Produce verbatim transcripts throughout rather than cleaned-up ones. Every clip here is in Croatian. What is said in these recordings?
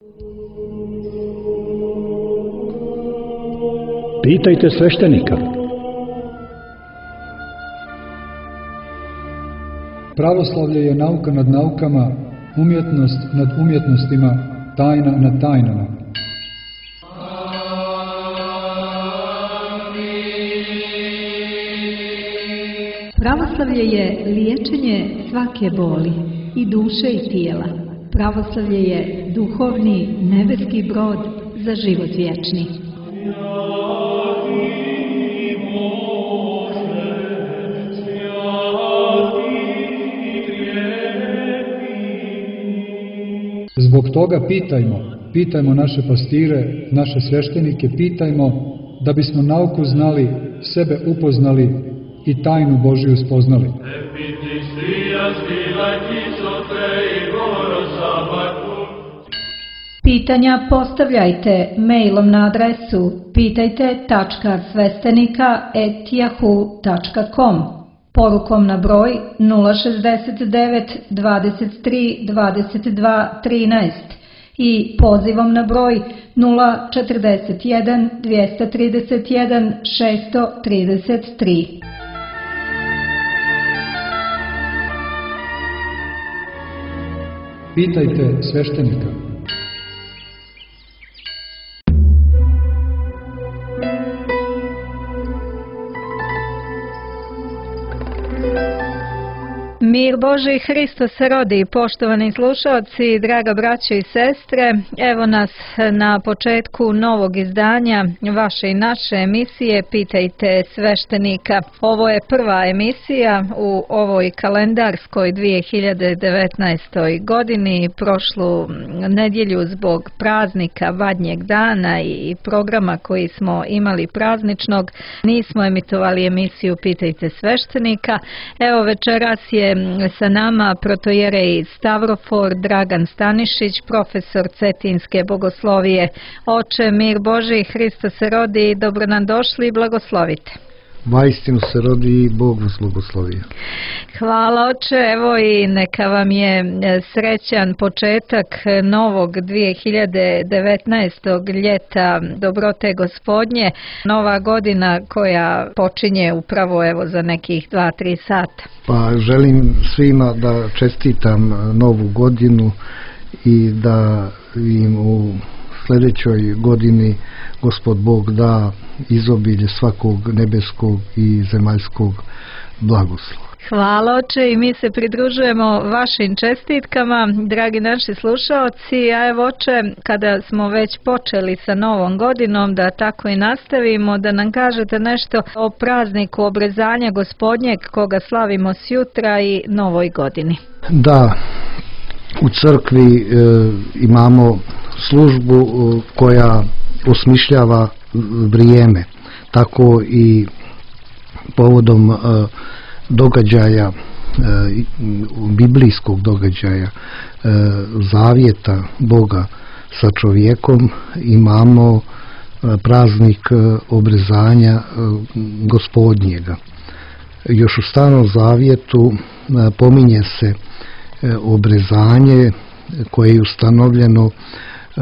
Pitajte sveštenika. Pravoslavlje je nauka nad naukama, umjetnost nad umjetnostima, tajna nad tajnama. Pravoslavlje je liječenje svake boli, i duše i tijela. Pravoslavlje je duhovni nebeski brod za život vječni. Zbog toga pitajmo, pitajmo naše pastire, naše sveštenike, pitajmo da bismo nauku znali, sebe upoznali i tajnu Božiju spoznali. Pitanja postavljajte mailom na adresu pitajte tačka sveštenika et yahoo tačka com, porukom na broj nula šezdeset devet dvadeset tri dvadeset dva trinaest i pozivom na broj nula četrdeset jedan dvjesto trideset jedan šesto trideset tri. Pitajte sveštenika. Mir Božji, Hristos se rodi, poštovani slušalci, draga braćo i sestre. Evo nas na početku novog izdanja vaše i naše emisije Pitajte sveštenika. Ovo je prva emisija u ovoj kalendarskoj dvije hiljade devetnaestoj godini. Prošlu nedjelju zbog praznika Badnjeg dana i programa koji smo imali prazničnog nismo emitovali emisiju Pitajte sveštenika. Evo večeras je sa nama protojerej Stavrofor Dragan Stanišić, profesor Cetinske bogoslovije. Oče, mir Božji, Hristos se rodi, dobro nam došli i blagoslovite. Vaistinu se rodi i Bog vas blagoslovio. Hvala oče, evo i neka vam je srećan početak novog dvije hiljade devetnaestog ljeta dobrote gospodnje, nova godina koja počinje upravo evo za nekih dva tri sata. Pa želim svima da čestitam novu godinu i da im u sljedećoj godini Gospod Bog da izobilje svakog nebeskog i zemaljskog blagoslova. Hvala oče i mi se pridružujemo vašim čestitkama, dragi naši slušalci, a evo oče, kada smo već počeli sa novom godinom, da tako i nastavimo, da nam kažete nešto o prazniku obrezanja Gospodnjeg koga slavimo sjutra i novoj godini. Da, u crkvi e, imamo službu e, koja osmišljava vrijeme, tako i povodom e, događaja, e, biblijskog događaja, e, zavjeta Boga sa čovjekom, imamo e, praznik e, obrezanja e, Gospodnjega. Još u Starom zavjetu e, pominje se e, obrezanje koje je ustanovljeno e,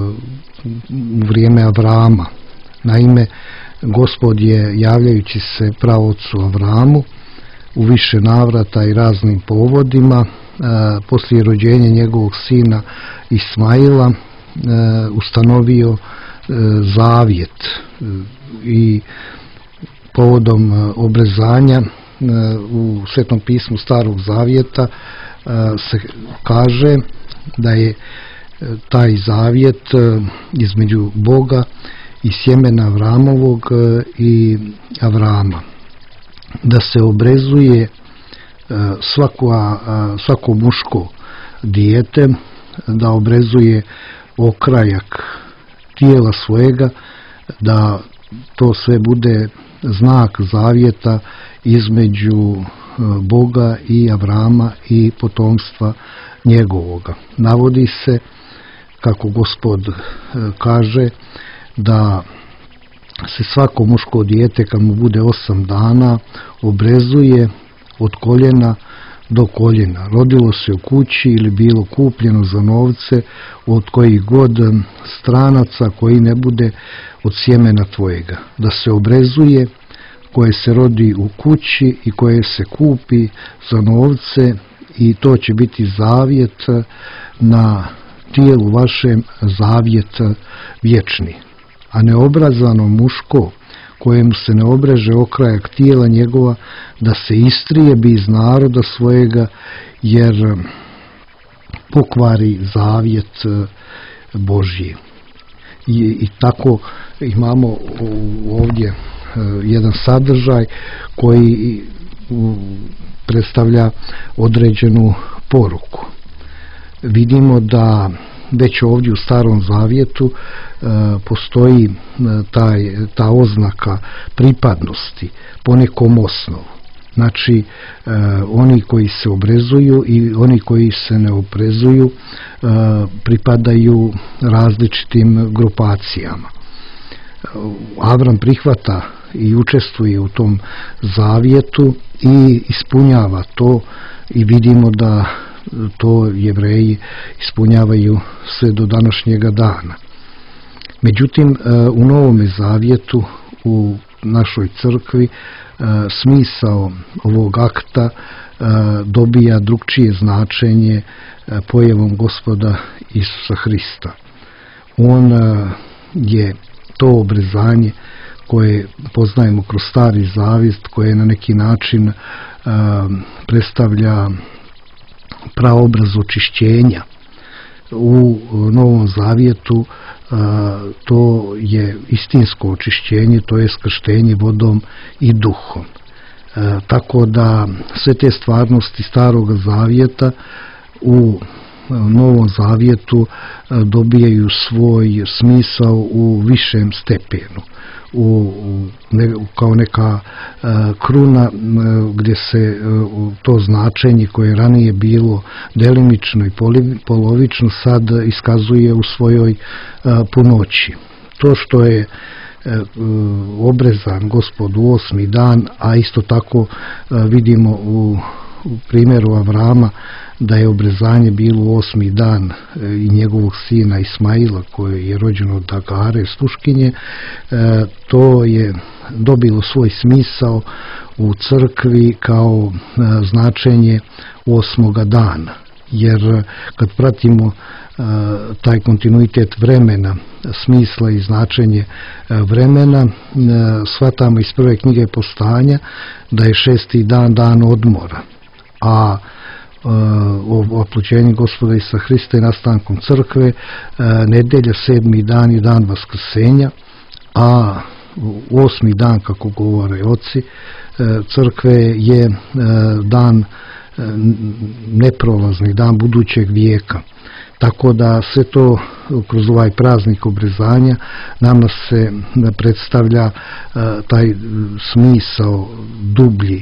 u vrijeme Avrama. Naime, Gospod je, javljajući se praocu Avramu u više navrata i raznim povodima, e, poslije rođenja njegovog sina Ismaila, e, ustanovio e, zavjet e, i povodom e, obrezanja e, u Svetom pismu Starog zavjeta e, se kaže da je taj zavjet e, između Boga i sjemena Avramovog e, i Avrama, da se obrezuje e, svako, a, svako muško dijete, da obrezuje okrajak tijela svojega, da to sve bude znak zavjeta između e, Boga i Avrama i potomstva njegovoga. Navodi se, kako Gospod e, kaže, da se svako muško dijete kad mu bude osam dana obrezuje od koljena do koljena, rodilo se u kući ili bilo kupljeno za novce od kojih god stranaca koji ne bude od sjemena tvojega, da se obrezuje koje se rodi u kući i koje se kupi za novce, i to će biti zavjet na tijelu vašem, zavjet vječni. A neobrazano muško, kojemu se ne obreže okrajak tijela njegova, da se istrijebi iz naroda svojega, jer pokvari zavjet Božji. I, i tako imamo ovdje jedan sadržaj koji predstavlja određenu poruku. Vidimo da već ovdje u Starom Zavjetu e, postoji e, taj, ta oznaka pripadnosti po nekom osnovu. Znači, e, oni koji se obrezuju i oni koji se ne obrezuju e, pripadaju različitim grupacijama. Avram prihvata i učestvuje u tom zavjetu i ispunjava to, i vidimo da to Jevreji ispunjavaju sve do današnjega dana. Međutim, u Novome Zavjetu, u našoj crkvi, smisao ovog akta dobija drugčije značenje pojavom Gospoda Isusa Hrista. On je to obrezanje koje poznajemo kroz Stari Zavjet, koje na neki način predstavlja praobraz očišćenja. U Novom Zavjetu to je istinsko očišćenje, to je krštenje vodom i duhom. Tako da sve te stvarnosti Starog Zavjeta u Novom Zavjetu dobijaju svoj smisao u višem stepenu, u, ne, kao neka uh, kruna uh, gdje se uh, to značenje koje je ranije bilo delimično i poli, polovično sad iskazuje u svojoj uh, punoći. To što je uh, obrezan Gospod u osmi dan, a isto tako uh, vidimo u, u primjeru Avrama da je obrezanje bilo u osmi dan i njegovog sina Ismaila, koji je rođen od Agare, sluškinje, to je dobilo svoj smisao u crkvi kao značenje osmoga dana. Jer kad pratimo taj kontinuitet vremena, smisla i značenje vremena, shvatamo iz prve knjige Postanja da je šesti dan dan odmora, a o oploćenju Gospoda Isusa Hrista i nastankom crkve nedelja, sedmi dan je dan Vaskrsenja, a osmi dan, kako govore oci crkve, je dan neprolazni, dan budućeg vijeka. Tako da sve to kroz ovaj praznik obrezanja nama se predstavlja taj smisao dublji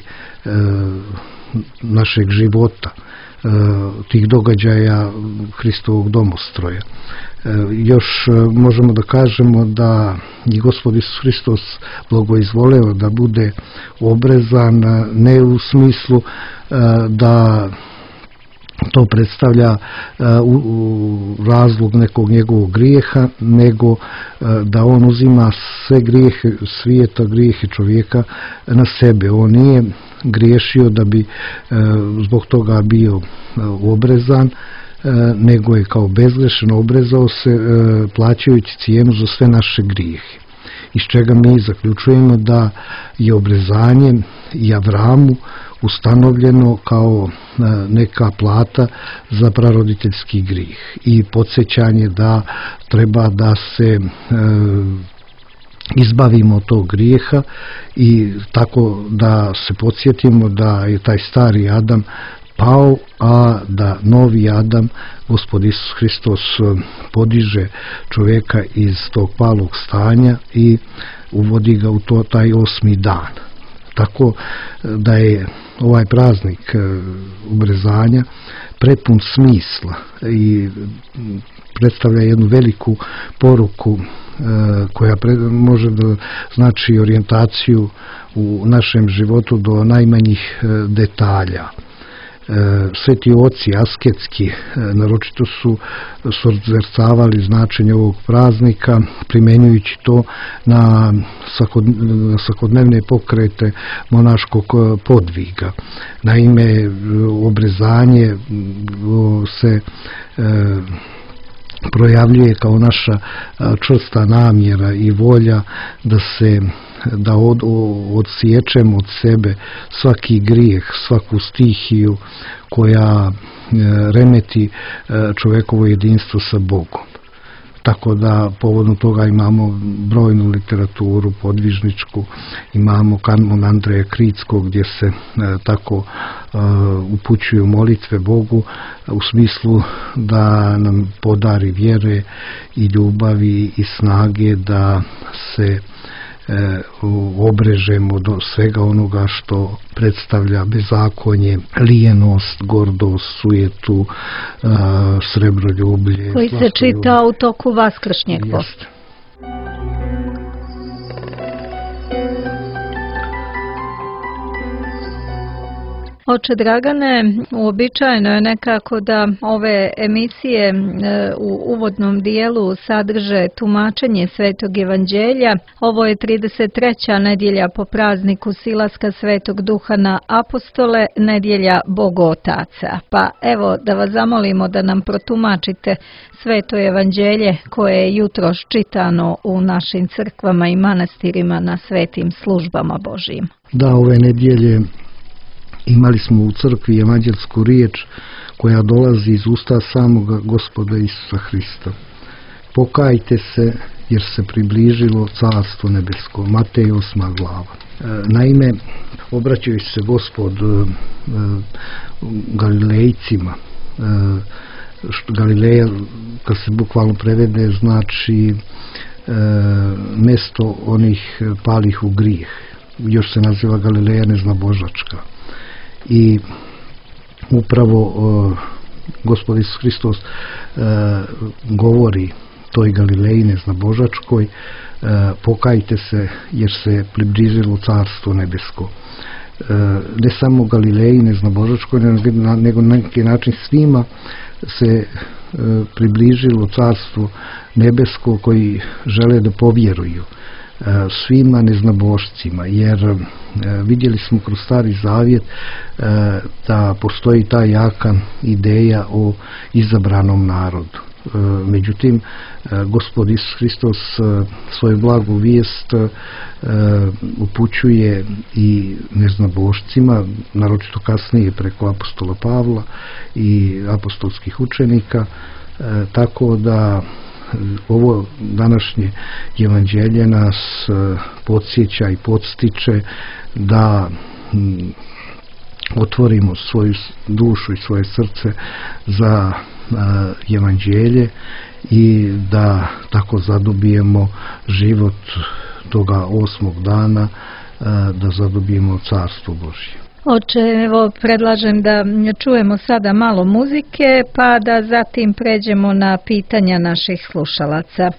našeg života, tih događaja Hristovog domostroja. Još možemo da kažemo da je Gospod Isus Hristos blagoizvoleo da bude obrezan, ne u smislu da to predstavlja razlog nekog njegovog grijeha, nego da on uzima sve grijehe svijeta, grijehe čovjeka na sebe. On nije griješio da bi zbog toga bio obrezan, nego je kao bezgrešan obrezao se plaćajući cijenu za sve naše grijehe. Iz čega mi zaključujemo da je obrezanje i Avramu ustanovljeno kao neka plata za praroditeljski grijeh i podsjećanje da treba da se izbavimo tog grijeha i tako da se podsjetimo da je taj stari Adam pao, a da novi Adam, Gospod Isus Hristos, podiže čovjeka iz tog palog stanja i uvodi ga u to, taj osmi dan. Tako da je ovaj praznik obrezanja prepun smisla i predstavlja jednu veliku poruku koja može da znači orijentaciju u našem životu do najmanjih detalja. sveti oci asketski naročito su sozrcavali značenje ovog praznika, primenjujući to na svakodnevne pokrete monaškog podviga. Naime, obrezanje se projavljuje kao naša čvrsta namjera i volja da se da od, odsječemo od sebe svaki grijeh, svaku stihiju koja remeti čovjekovo jedinstvo sa Bogom. Tako da povodom toga imamo brojnu literaturu podvižničku, imamo kanon Andreja Kritskog gdje se e, tako e, upućuju molitve Bogu u smislu da nam podari vjere i ljubavi i snage da se e, obrežemo do svega onoga što predstavlja bezakonje, lijenost, gordost, sujetu, e, srebroljublje. Koji se čita u toku vaskršnjeg posta. Oče Dragane, uobičajeno je nekako da ove emisije u uvodnom dijelu sadrže tumačenje Svetog Evanđelja. Ovo je trideset treća nedjelja po prazniku silaska Svetog Duha na apostole, nedjelja Bogu Otaca. Pa evo da vas zamolimo da nam protumačite Sveto Evanđelje koje je jutros čitano u našim crkvama i manastirima na svetim službama Božijim. Da, ove nedjelje imali smo u crkvi evanđelsku riječ koja dolazi iz usta samoga Gospoda Isusa Hrista. Pokajte se jer se približilo Carstvo nebesko. Matej osma glava. Naime, obraćaju se Gospod Galilejcima. Galileja, kad se bukvalno prevede, znači mesto onih palih u grijeh. Još se naziva Galileja neznabožačka. I upravo uh, Gospod Isus Hristos uh, govori toj Galileji neznabožačkoj, uh, pokajte se jer se približilo Carstvo nebesko. Uh, ne samo Galileji neznabožačkoj, nego na neki način svima se uh, približilo Carstvo nebesko koji žele da povjeruju, svima neznabošcima, jer vidjeli smo kroz Stari Zavjet da postoji ta jaka ideja o izabranom narodu. Međutim, Gospod Isus Hristos svoju blagu vijest upućuje i neznabošcima, naročito kasnije preko apostola Pavla i apostolskih učenika, tako da ovo današnje evanđelje nas podsjeća i podstiče da otvorimo svoju dušu i svoje srce za evanđelje i da tako zadobijemo život toga osmog dana, da zadobijemo Carstvo Božje. Oče, evo predlažem da čujemo sada malo muzike, pa da zatim pređemo na pitanja naših slušalaca.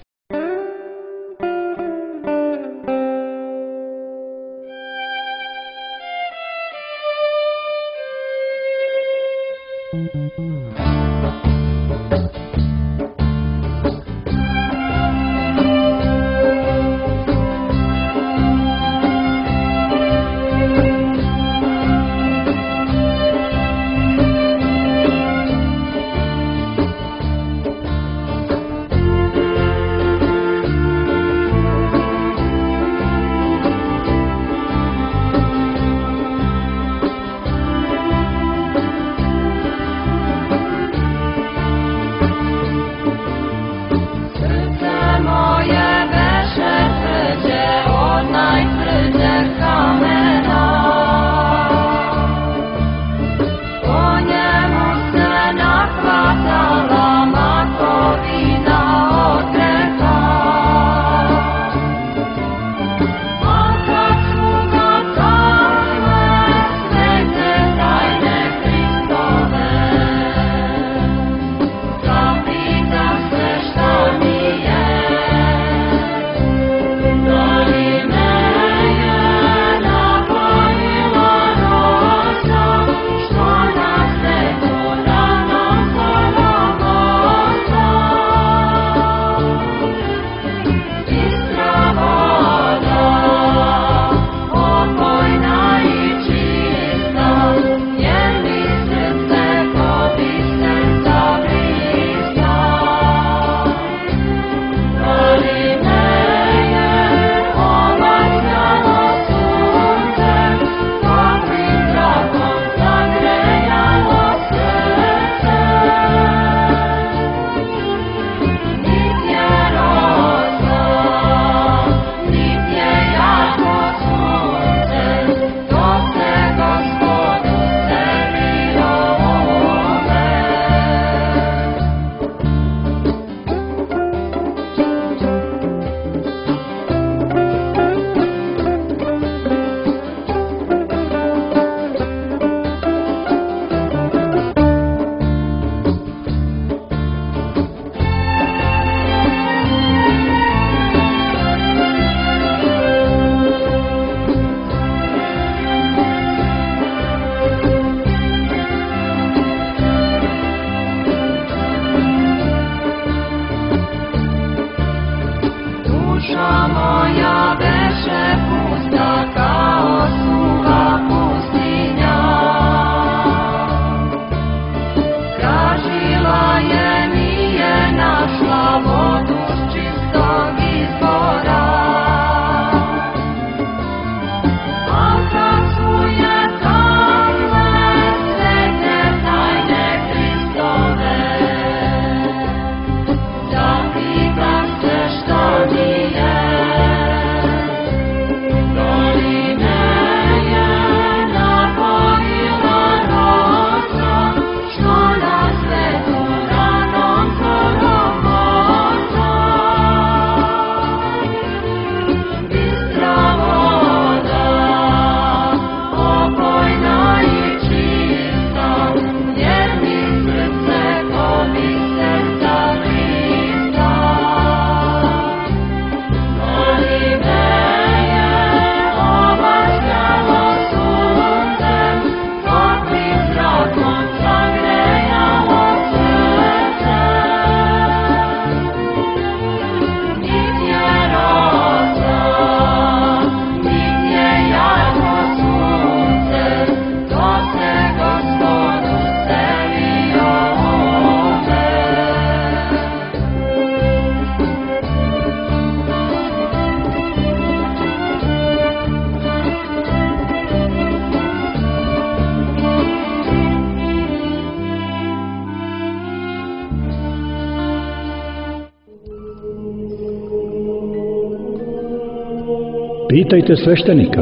Pitajte sveštenika.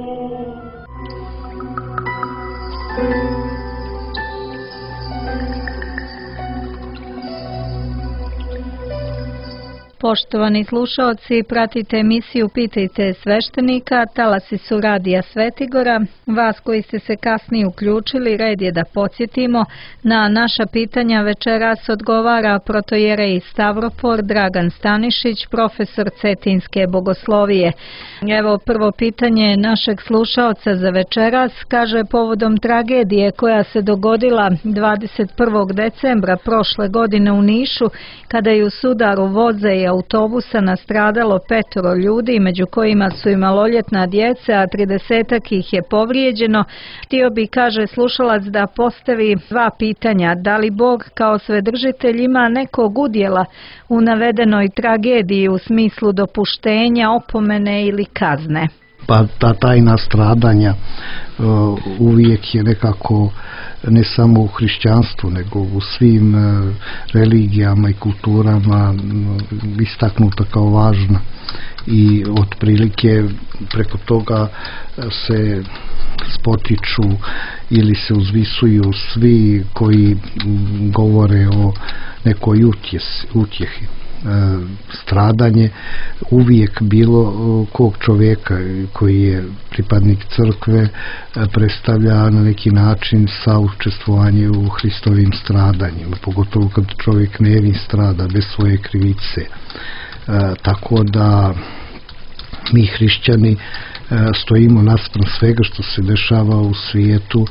Poštovani slušaoci, pratite emisiju Pitajte sveštenika, talasi su radija Svetigora. Vas koji ste se kasnije uključili, red je da podsjetimo, na naša pitanja večeras odgovara protojerej Stavropor Dragan Stanišić, profesor Cetinske bogoslovije. Evo prvo pitanje našeg slušaoca za večeras, kaže povodom tragedije koja se dogodila dvadeset prvog decembra prošle godine u Nišu, kada je u sudaru voza i autobusa nastradalo petoro ljudi, među kojima su i maloljetna djeca, a tridesetak ih je povrijeđeno. Htio bi, kaže slušalac, da postavi dva pitanja. Da li Bog kao svedržitelj ima nekog udjela u navedenoj tragediji u smislu dopuštenja, opomene ili kazne? Pa ta tajna stradanja uh, uvijek je nekako ne samo u hrišćanstvu nego u svim uh, religijama i kulturama uh, istaknuta kao važna i otprilike preko toga se spotiču ili se uzvisuju svi koji govore o nekoj utjesi, utjehi. Stradanje uvijek bilo kog čovjeka koji je pripadnik crkve predstavlja na neki način saučestvovanje u Hristovim stradanjima, pogotovo kad čovjek nevin strada bez svoje krivice. E, tako da mi hrišćani stojimo naspram svega što se dešava u svijetu,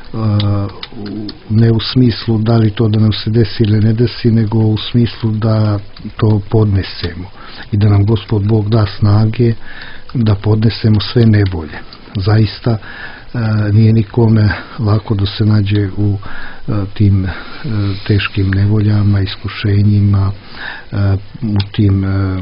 ne u smislu da li to da nam se desi ili ne desi, nego u smislu da to podnesemo i da nam Gospod Bog da snage da podnesemo sve nevolje. Zaista nije nikome lako da se nađe u tim teškim nevoljama, iskušenjima, u tim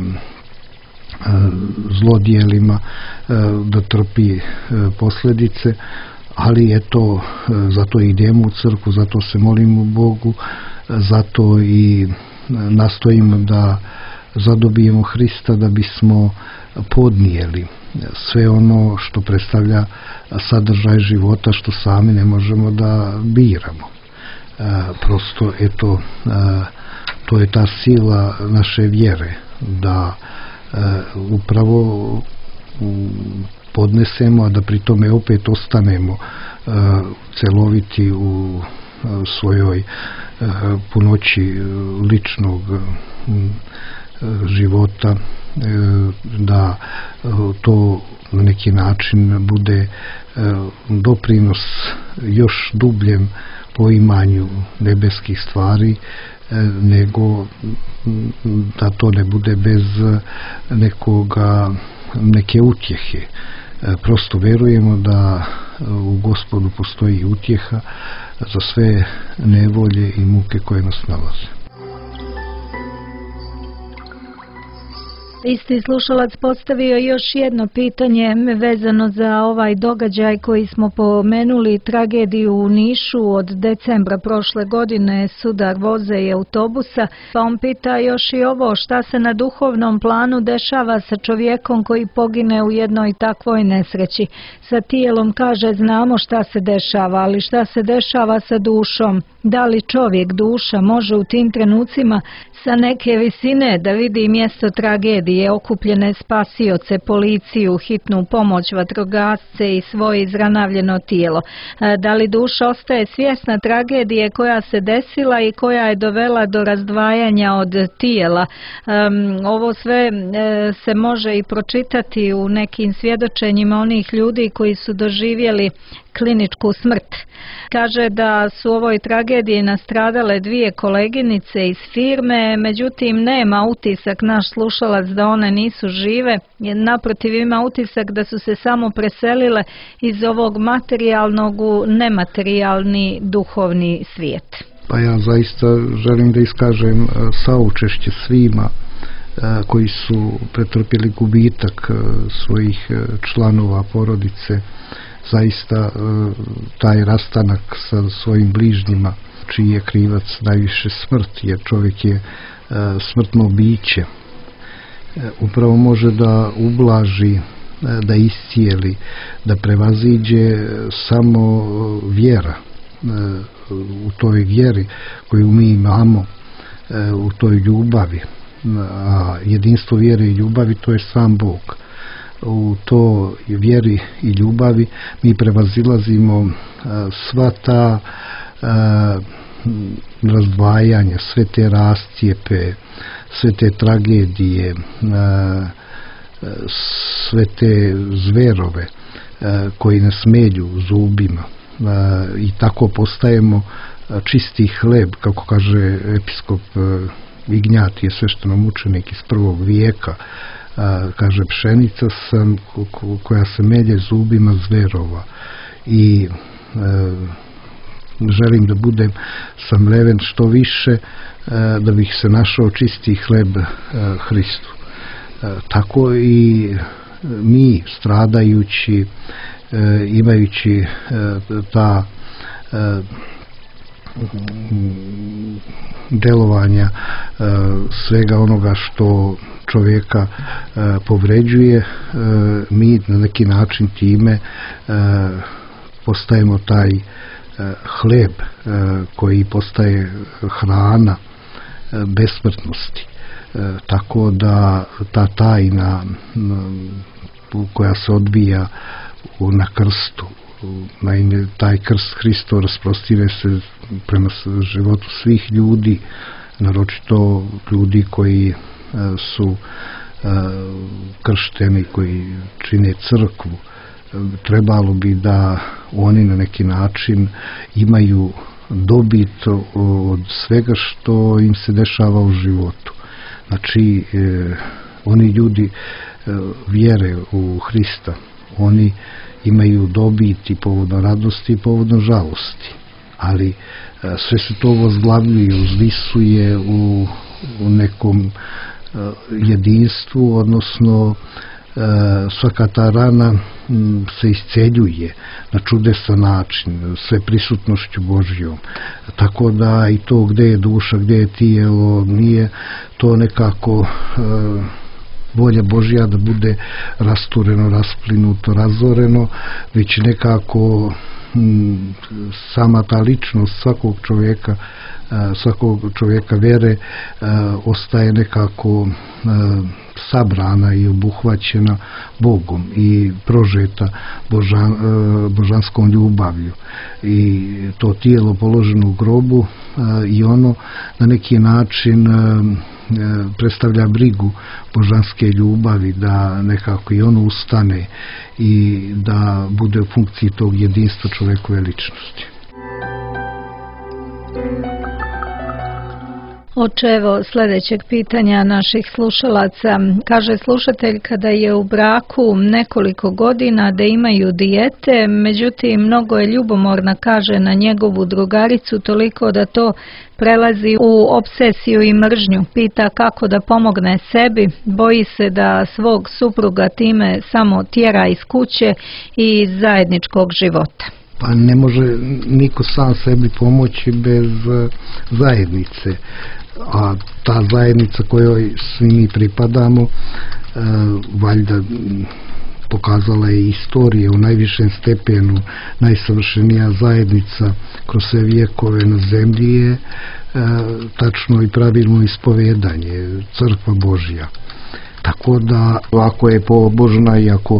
zlodjelima, da trpi posljedice, ali eto, zato idemo u crkvu, zato se molimo Bogu, zato i nastojimo da zadobijemo Hrista, da bismo podnijeli sve ono što predstavlja sadržaj života, što sami ne možemo da biramo. Prosto eto, to je ta sila naše vjere, da Uh, upravo uh, podnesemo, a da pri tome opet ostanemo uh, celoviti u uh, svojoj uh, punoći uh, ličnog uh, života, uh, da uh, to na neki način bude uh, doprinos još dubljem poimanju nebeskih stvari, nego da to ne bude bez nekoga, neke utjehe. Prosto vjerujemo da u Gospodu postoji utjeha za sve nevolje i muke koje nas nalaze. Isti slušalac postavio još jedno pitanje vezano za ovaj događaj koji smo pomenuli, tragediju u Nišu od decembra prošle godine, sudar voza i autobusa. Pa on pita još i ovo, šta se na duhovnom planu dešava sa čovjekom koji pogine u jednoj takvoj nesreći. Sa tijelom, kaže, znamo šta se dešava, ali šta se dešava sa dušom? Da li čovjek, duša, može u tim trenucima sa neke visine da vidi mjesto tragedije, okupljene spasioce, policiju, hitnu pomoć, vatrogasce i svoje izranavljeno tijelo? Da li duša ostaje svjesna tragedije koja se desila i koja je dovela do razdvajanja od tijela? Um, ovo sve e, se može i pročitati u nekim svjedočenjima onih ljudi koji su doživjeli kliničku smrt. Kaže da su u ovoj tragediji nastradale dvije koleginice iz firme, međutim nema utisak naš slušalac da one nisu žive, naprotiv ima utisak da su se samo preselile iz ovog materijalnog u nematerijalni duhovni svijet. Pa ja zaista želim da iskažem saučešće svima koji su pretrpjeli gubitak svojih članova porodice. Zaista taj rastanak sa svojim bližnjima, čiji je krivac najviše smrt, jer čovjek je smrtno biće, upravo može da ublaži da iscijeli, da prevaziđe samo vjera. U toj vjeri koju mi imamo, u toj ljubavi, a jedinstvo vjere i ljubavi to je sam Bog. U to vjeri i ljubavi mi prevazilazimo sva ta razdvajanja, sve te rascijepe, sve te tragedije, sve te zverove koji nas melju zubima i tako postajemo čisti hleb, kako kaže episkop Ignjatije, sveštenomučenik iz prvog vijeka. Kaže, pšenica sam koja se melje zubima zverova i želim da budem samleven što više da bih se našao čisti hleb Hristu. Tako i mi, stradajući, imajući ta delovanja svega onoga što čovjeka povređuje, mi na neki način time postajemo taj hleb koji postaje hrana besmrtnosti. Tako da ta tajna koja se odvija na krstu, naime taj krst Hristo rasprostire se prema životu svih ljudi, naročito ljudi koji su kršteni, koji čine crkvu. Trebalo bi da oni na neki način imaju dobit od svega što im se dešava u životu. Znači, oni ljudi vjere u Hrista, oni imaju dobit i povodno radosti i povodno žalosti, ali sve se to vozglavljuje i uzvisuje u, u nekom jedinstvu, odnosno svaka ta rana se isceljuje na čudesan način, sve prisutnošću Božjom. Tako da i to gdje je duša, gdje je tijelo, nije to nekako volja Božja da bude rastureno, rasplinuto, razoreno, već nekako m, sama ta ličnost svakog čovjeka, svakog čovjeka vjere ostaje nekako sabrana i obuhvaćena Bogom i prožeta božan, božanskom ljubavlju. I to tijelo položeno u grobu i ono na neki način predstavlja brigu božanske ljubavi, da nekako i ono ustane i da bude u funkciji tog jedinstva čovjekove ličnosti. Očevo sljedećeg pitanja naših slušalaca. Kaže slušatelj, kada je u braku nekoliko godina da imaju dijete, međutim mnogo je ljubomorna, kaže, na njegovu drugaricu, toliko da to prelazi u obsesiju i mržnju. Pita kako da pomogne sebi, boji se da svog supruga time samo tjera iz kuće i iz zajedničkog života. Pa ne može niko sam sebi pomoći bez zajednice, a ta zajednica kojoj svi mi pripadamo, valjda pokazala je istorija u najvišem stepenu, najsavršenija zajednica kroz sve vijekove na zemlji je tačno i pravilno ispovedanje, crkva Božja. Tako da ako je pobožna i ako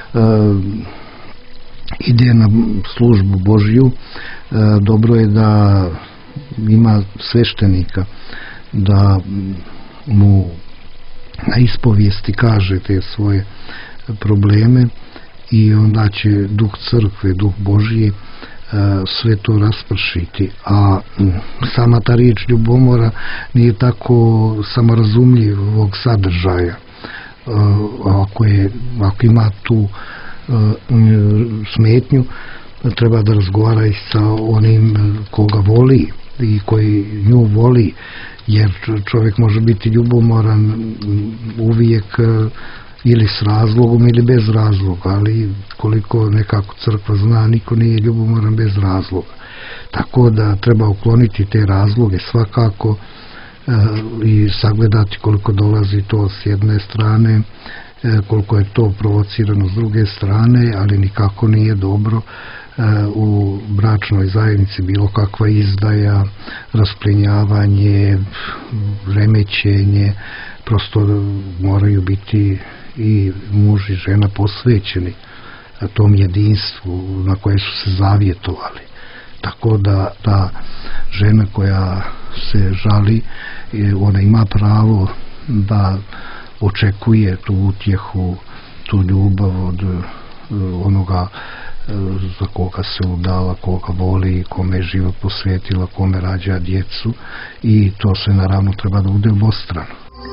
ide na službu Božju, dobro je da ima sveštenika, da mu na ispovijesti kaže te svoje probleme i onda će duh crkve, duh Božji sve to raspršiti. A sama ta riječ ljubomora nije tako samorazumljivog sadržaja. Ako, je, ako ima tu smetnju, treba da razgovara i sa onim koga voli i koji nju voli, jer čovjek može biti ljubomoran uvijek ili s razlogom ili bez razloga, ali koliko nekako crkva zna, niko nije ljubomoran bez razloga. Tako da treba ukloniti te razloge svakako i sagledati koliko dolazi to s jedne strane koliko je to provocirano s druge strane, ali nikako nije dobro u bračnoj zajednici bilo kakva izdaja, rasplinjavanje, remećenje. Prosto moraju biti i muž i žena posvećeni tom jedinstvu na koje su se zavjetovali. Tako da ta žena koja se žali, ona ima pravo da očekuje tu utjehu, tu ljubav od onoga za koga se udala, koga voli, kome je život posvetila, kome rađa djecu, i to sve naravno treba da bude obostrano.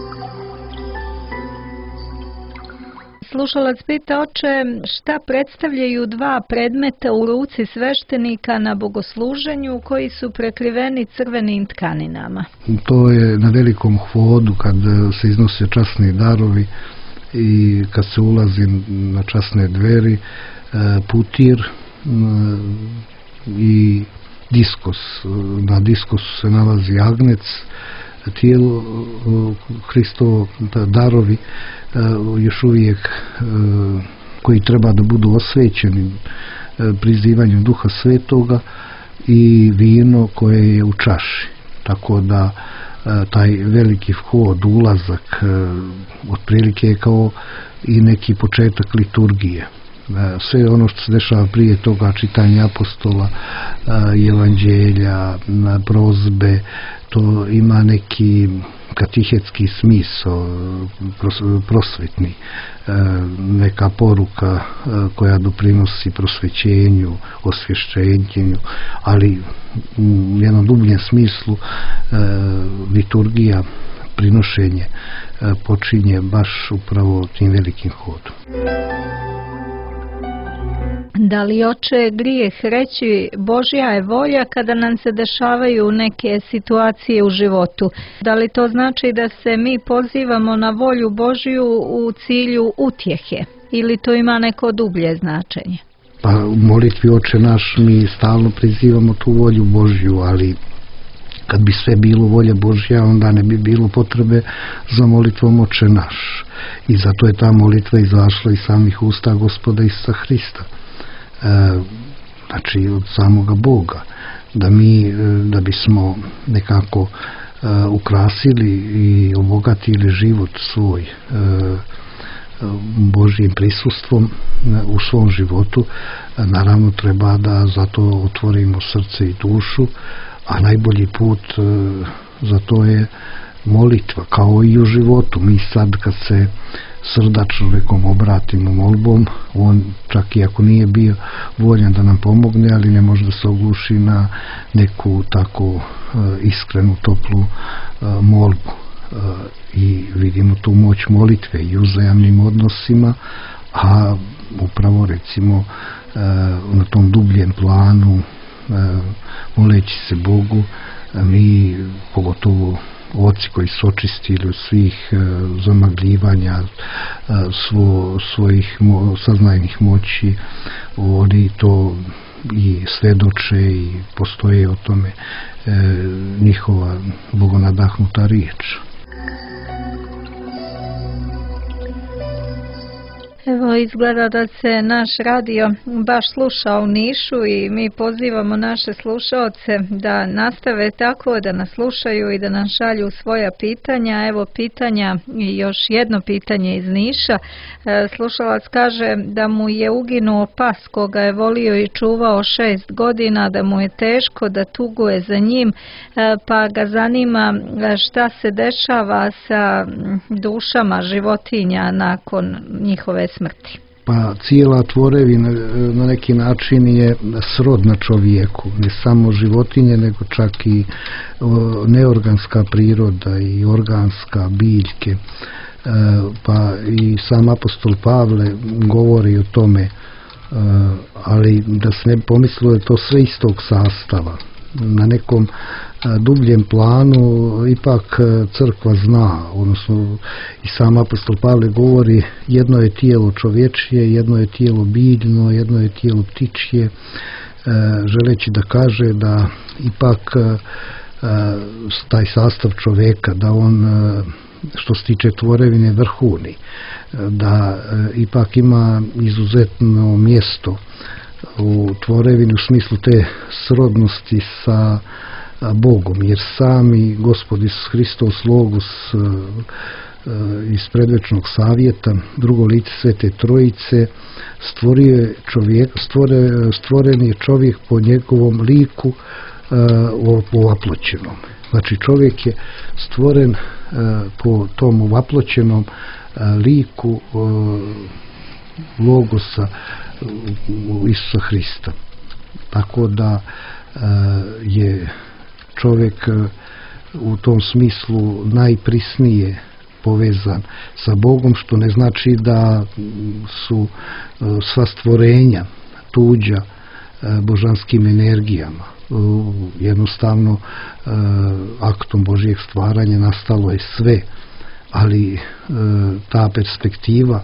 Slušalac pita, oče, šta predstavljaju dva predmeta u ruci sveštenika na bogosluženju koji su prekriveni crvenim tkaninama? To je na velikom hodu kad se iznose časni darovi i kad se ulazi na časne dveri, putir i diskos. Na diskosu se nalazi agnec, tijelo Hristovo, darovi još uvijek koji treba da budu osvećeni prizivanjem Duha Svetoga, i vino koje je u čaši. Tako da taj veliki vhod, ulazak, otprilike je kao i neki početak liturgije. Sve ono što se dešava prije toga, čitanje apostola, evanđelja, prozbe, to ima neki katehetski smisao, prosvetni, neka poruka koja doprinosi prosvećenju, osvješćenju, ali u jednom dubljem smislu liturgija, prinošenje počinje baš upravo tim velikim hodom. Da li, oče, grijeh reći Božja je volja kada nam se dešavaju neke situacije u životu? Da li to znači da se mi pozivamo na volju Božju u cilju utjehe? Ili to ima neko dublje značenje? Pa u molitvi Oče naš mi stalno prizivamo tu volju Božju, ali kad bi sve bilo volja Božja, onda ne bi bilo potrebe za molitvom Oče naš. I zato je ta molitva izašla iz samih usta Gospoda Isusa Hrista. E, znači od samoga Boga, da mi, da bismo nekako e, ukrasili i obogatili život svoj e, Božjim prisustvom u svom životu, naravno treba da zato otvorimo srce i dušu, a najbolji put e, za to je molitva, kao i u životu. Mi sad kad se srdačno nekom obratimo molbom, on čak i ako nije bio voljan da nam pomogne, ali ne može da se ogluši na neku tako e, iskrenu, toplu e, molbu. E, I vidimo tu moć molitve i u uzajamnim odnosima, a upravo recimo e, na tom dubljem planu, e, moleći se Bogu, mi, pogotovo oci koji su očistili od svih e, zamagljivanja, e, svo, svojih mo, saznajnih moći, oni to i svedoče i postoje o tome e, njihova bogonadahnuta riječ. Evo, izgleda da se naš radio baš sluša u Nišu i mi pozivamo naše slušaoce da nastave tako, da nas slušaju i da nam šalju svoja pitanja. Evo pitanja, i još jedno pitanje iz Niša. Slušalac kaže da mu je uginuo pas koga je volio i čuvao šest godina, da mu je teško, da tuguje za njim, pa ga zanima šta se dešava sa dušama životinja nakon njihove smrti. Pa cijela tvorevina na neki način je srodna čovjeku, ne samo životinje, nego čak i neorganska priroda i organska, biljke. Pa i sam apostol Pavle govori o tome, ali da se ne bi pomislilo je to sve istog sastava. Na nekom dubljem planu ipak crkva zna, odnosno i sam apostol Pavle govori, jedno je tijelo čovječije, jedno je tijelo biljno, jedno je tijelo ptičje, želeći da kaže da ipak taj sastav čovjeka, da on što se tiče tvorevine vrhuni, da ipak ima izuzetno mjesto u tvorevini u smislu te srodnosti sa Bogom, jer sami Gospod Isus Hristos Logos iz predvečnog savjeta, drugo lice Svete Trojice, stvorio je čovjek, stvore, stvoren je čovjek po njegovom liku ovaploćenom. Znači čovjek je stvoren po tom ovaploćenom liku Logosa Isusa Hrista. Tako da je čovjek u tom smislu najprisnije povezan sa Bogom, što ne znači da su sva stvorenja tuđa božanskim energijama. Jednostavno aktom Božijeg stvaranja nastalo je sve, ali ta perspektiva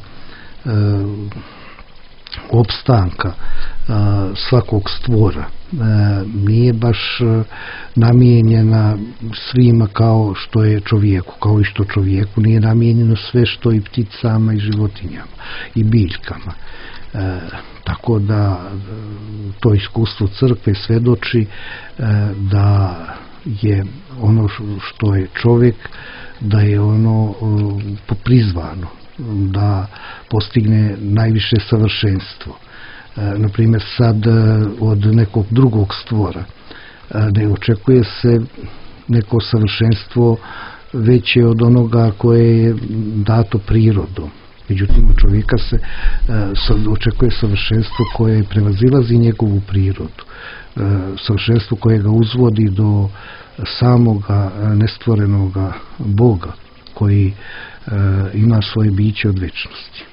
opstanka svakog stvora nije baš namijenjena svima kao što je čovjeku, kao i što čovjeku nije namijenjeno sve što i pticama i životinjama i biljkama. E, tako da to iskustvo crkve svedoči e, da je ono što je čovjek, da je ono e, prizvano da postigne najviše savršenstvo. E, naprimjer sad od nekog drugog stvora e, ne očekuje se neko savršenstvo veće od onoga koje je dato prirodom. Međutim, od čovjeka se e, očekuje savršenstvo koje prevazilazi njegovu prirodu, e, savršenstvo koje ga uzvodi do samoga nestvorenoga Boga koji e, ima svoje biće od večnosti.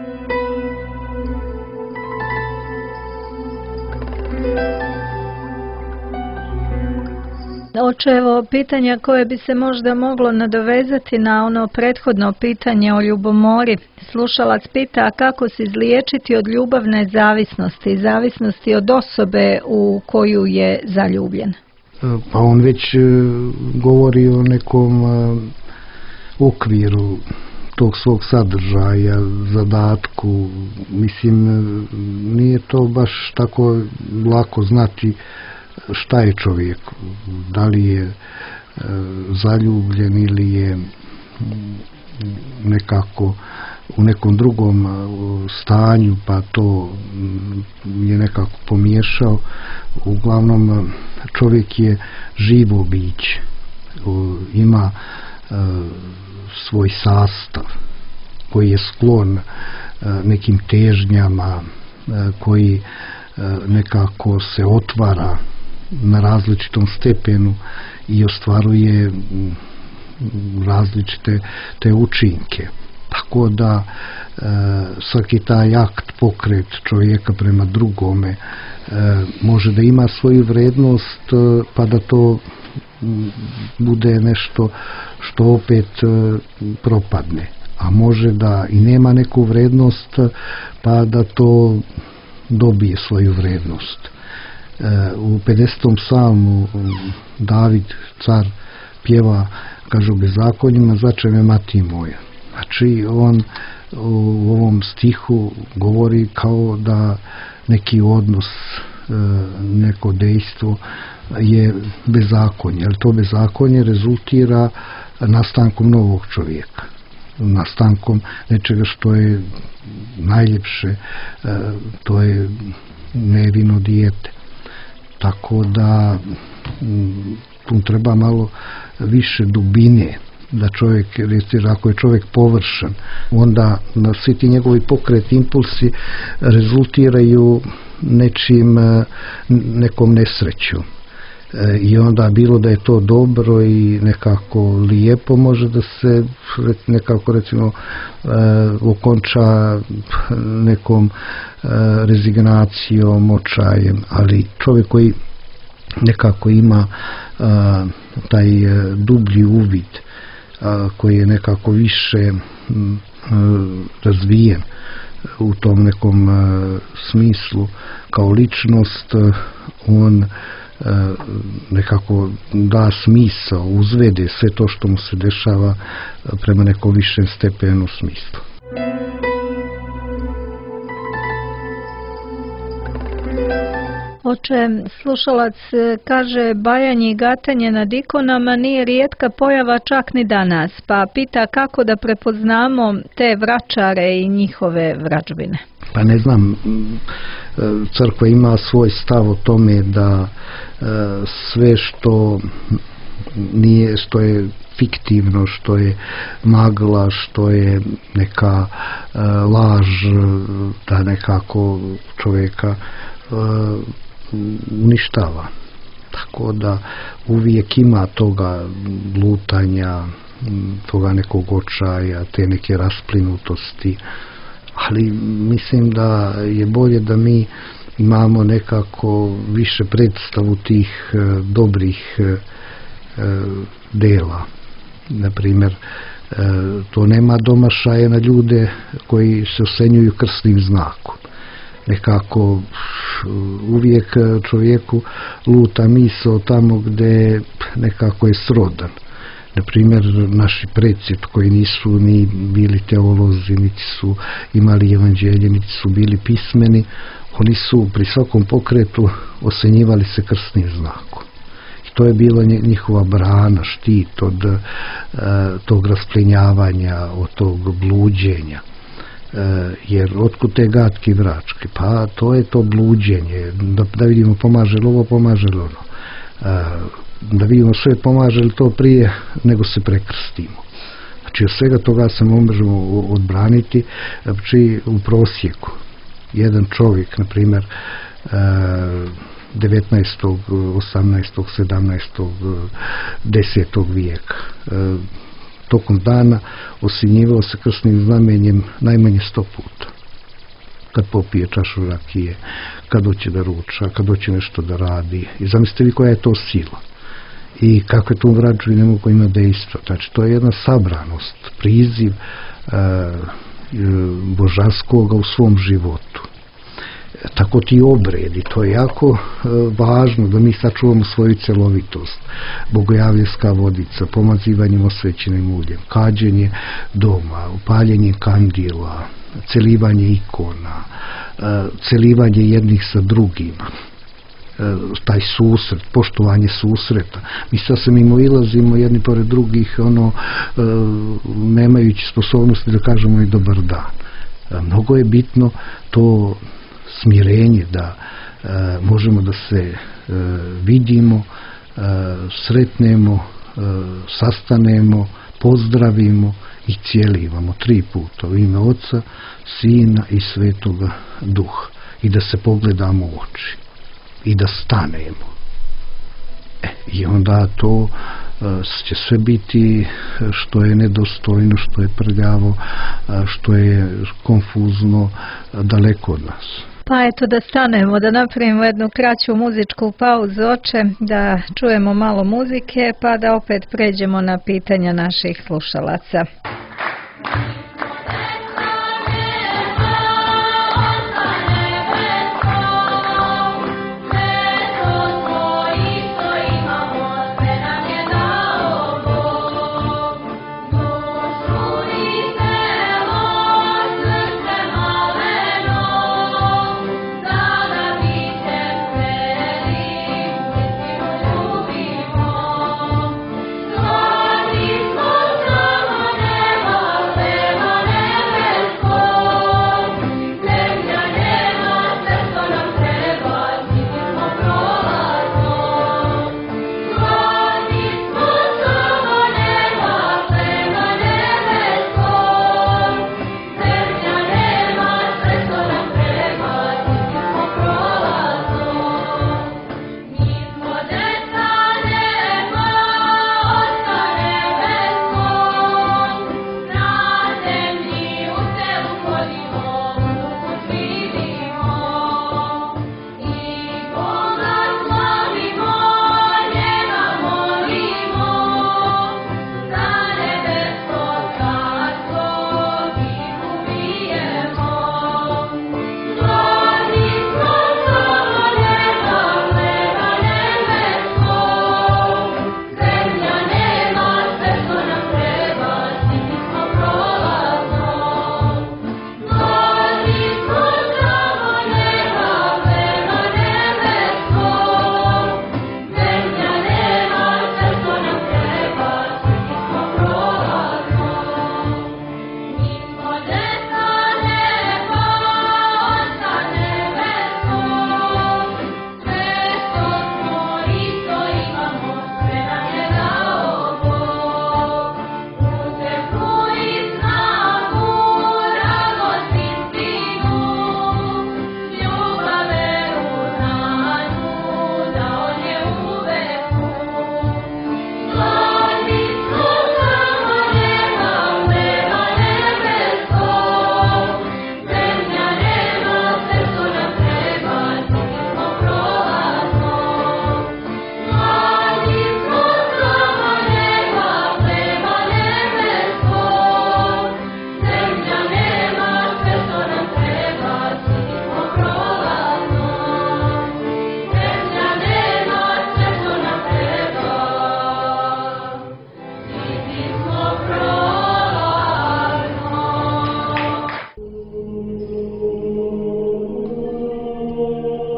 Oče, evo pitanja koje bi se možda moglo nadovezati na ono prethodno pitanje o ljubomori. Slušalac pita kako se izliječiti od ljubavne zavisnosti, zavisnosti od osobe u koju je zaljubljen. Pa on već govori o nekom okviru tog svog sadržaja, zadatku. Mislim, nije to baš tako lako znati šta je čovjek, da li je e, zaljubljen ili je nekako u nekom drugom stanju, pa to je nekako pomiješao. Uglavnom, čovjek je živo biće, ima e, svoj sastav koji je sklon e, nekim težnjama, e, koji e, nekako se otvara na različitom stepenu i ostvaruje različite te učinke. Tako da e, svaki taj akt, pokret čovjeka prema drugome e, može da ima svoju vrednost, e, pa da to bude nešto što opet e, propadne. A može da i nema neku vrednost, pa da to dobije svoju vrednost. U pedesetom psalmu David, car, pjeva, kaže, u bezakonjima začne me mati moja. Znači, on u ovom stihu govori kao da neki odnos, neko dejstvo je bezakonje, ali to bezakonje rezultira nastankom novog čovjeka, nastankom nečega što je najljepše, to je nevino dijete. Tako da tu treba malo više dubine, da čovjek, recimo, ako je čovjek površan, onda svi ti njegovi pokret, impulsi rezultiraju nečim, nekom nesrećom. I onda bilo da je to dobro i nekako lijepo, može da se nekako, recimo, okonča nekom rezignacijom, očajem, ali čovjek koji nekako ima taj dublji uvid, koji je nekako više razvijen u tom nekom smislu kao ličnost, on nekako da smisao, uzvede sve to što mu se dešava prema nekom višem stepenu smislu. Oče, slušalac kaže, bajanje i gatanje nad ikonama nije rijetka pojava čak ni danas, pa pita kako da prepoznamo te vračare i njihove vračbine. Pa ne znam, crkva ima svoj stav o tome da sve što nije, što je fiktivno, što je magla, što je neka laž, da nekako čovjeka uništava. Tako da uvijek ima toga lutanja, toga nekog očaja, te neke rasplinutosti, ali mislim da je bolje da mi imamo nekako više predstavu tih dobrih dela. Naprimjer, to nema domašaja na ljude koji se osenjuju krsnim znakom. Nekako uvijek čovjeku luta misao tamo gdje nekako je srodan. Naprimjer, naši preci koji nisu ni bili teolozi, niti su imali evanđelje, niti su bili pismeni, oni su pri svakom pokretu osenjivali se krsnim znakom. I to je bila njihova brana, štit od uh, tog rasplinjavanja, od tog bluđenja. Uh, jer otkud te gatke i vračke? Pa to je to bluđenje, da, da vidimo pomaže li ovo, pomaže li ono. Uh, da vidimo sve pomaže li to prije nego se prekrstimo. Znači od svega toga se možemo odbraniti. Znači u prosjeku jedan čovjek, na primjer devetnaestog, osamnaestog, sedamnaestog, desetog vijeka, tokom dana osinjivao se krsnim znamenjem najmanje sto puta. Kad popije čašu rakije, kad hoće da ruča, kad hoće nešto da radi. I zamislite vi koja je to sila. I kakve tu vračbine mogu ima dejstva. Znači, to je jedna sabranost, priziv e, božanskoga u svom životu. E, tako ti obredi, to je jako e, važno da mi sačuvamo svoju celovitost. Bogojavljeska vodica, pomazivanjem osvećenim uljem, kađenje doma, upaljenje kandila, celivanje ikona, e, celivanje jednih sa drugima. Taj susret, poštovanje susreta. Mi sasvim mimoilazimo jedni pored drugih, ono, e, nemajući sposobnosti da kažemo i dobar dan. E, mnogo je bitno to smirenje, da e, možemo da se e, vidimo, e, sretnemo, e, sastanemo, pozdravimo i cijelivamo tri puta u ime Oca, Sina i Svetoga Duha. I da se pogledamo u oči. I da stanemo. E, I onda to uh, će sve biti što je nedostojno, što je prljavo, uh, što je konfuzno, uh, daleko od nas. Pa eto da stanemo, da napravimo jednu kraću muzičku pauzu, oče, da čujemo malo muzike, pa da opet pređemo na pitanja naših slušalaca. Thank you.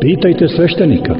Pitajte sveštenika.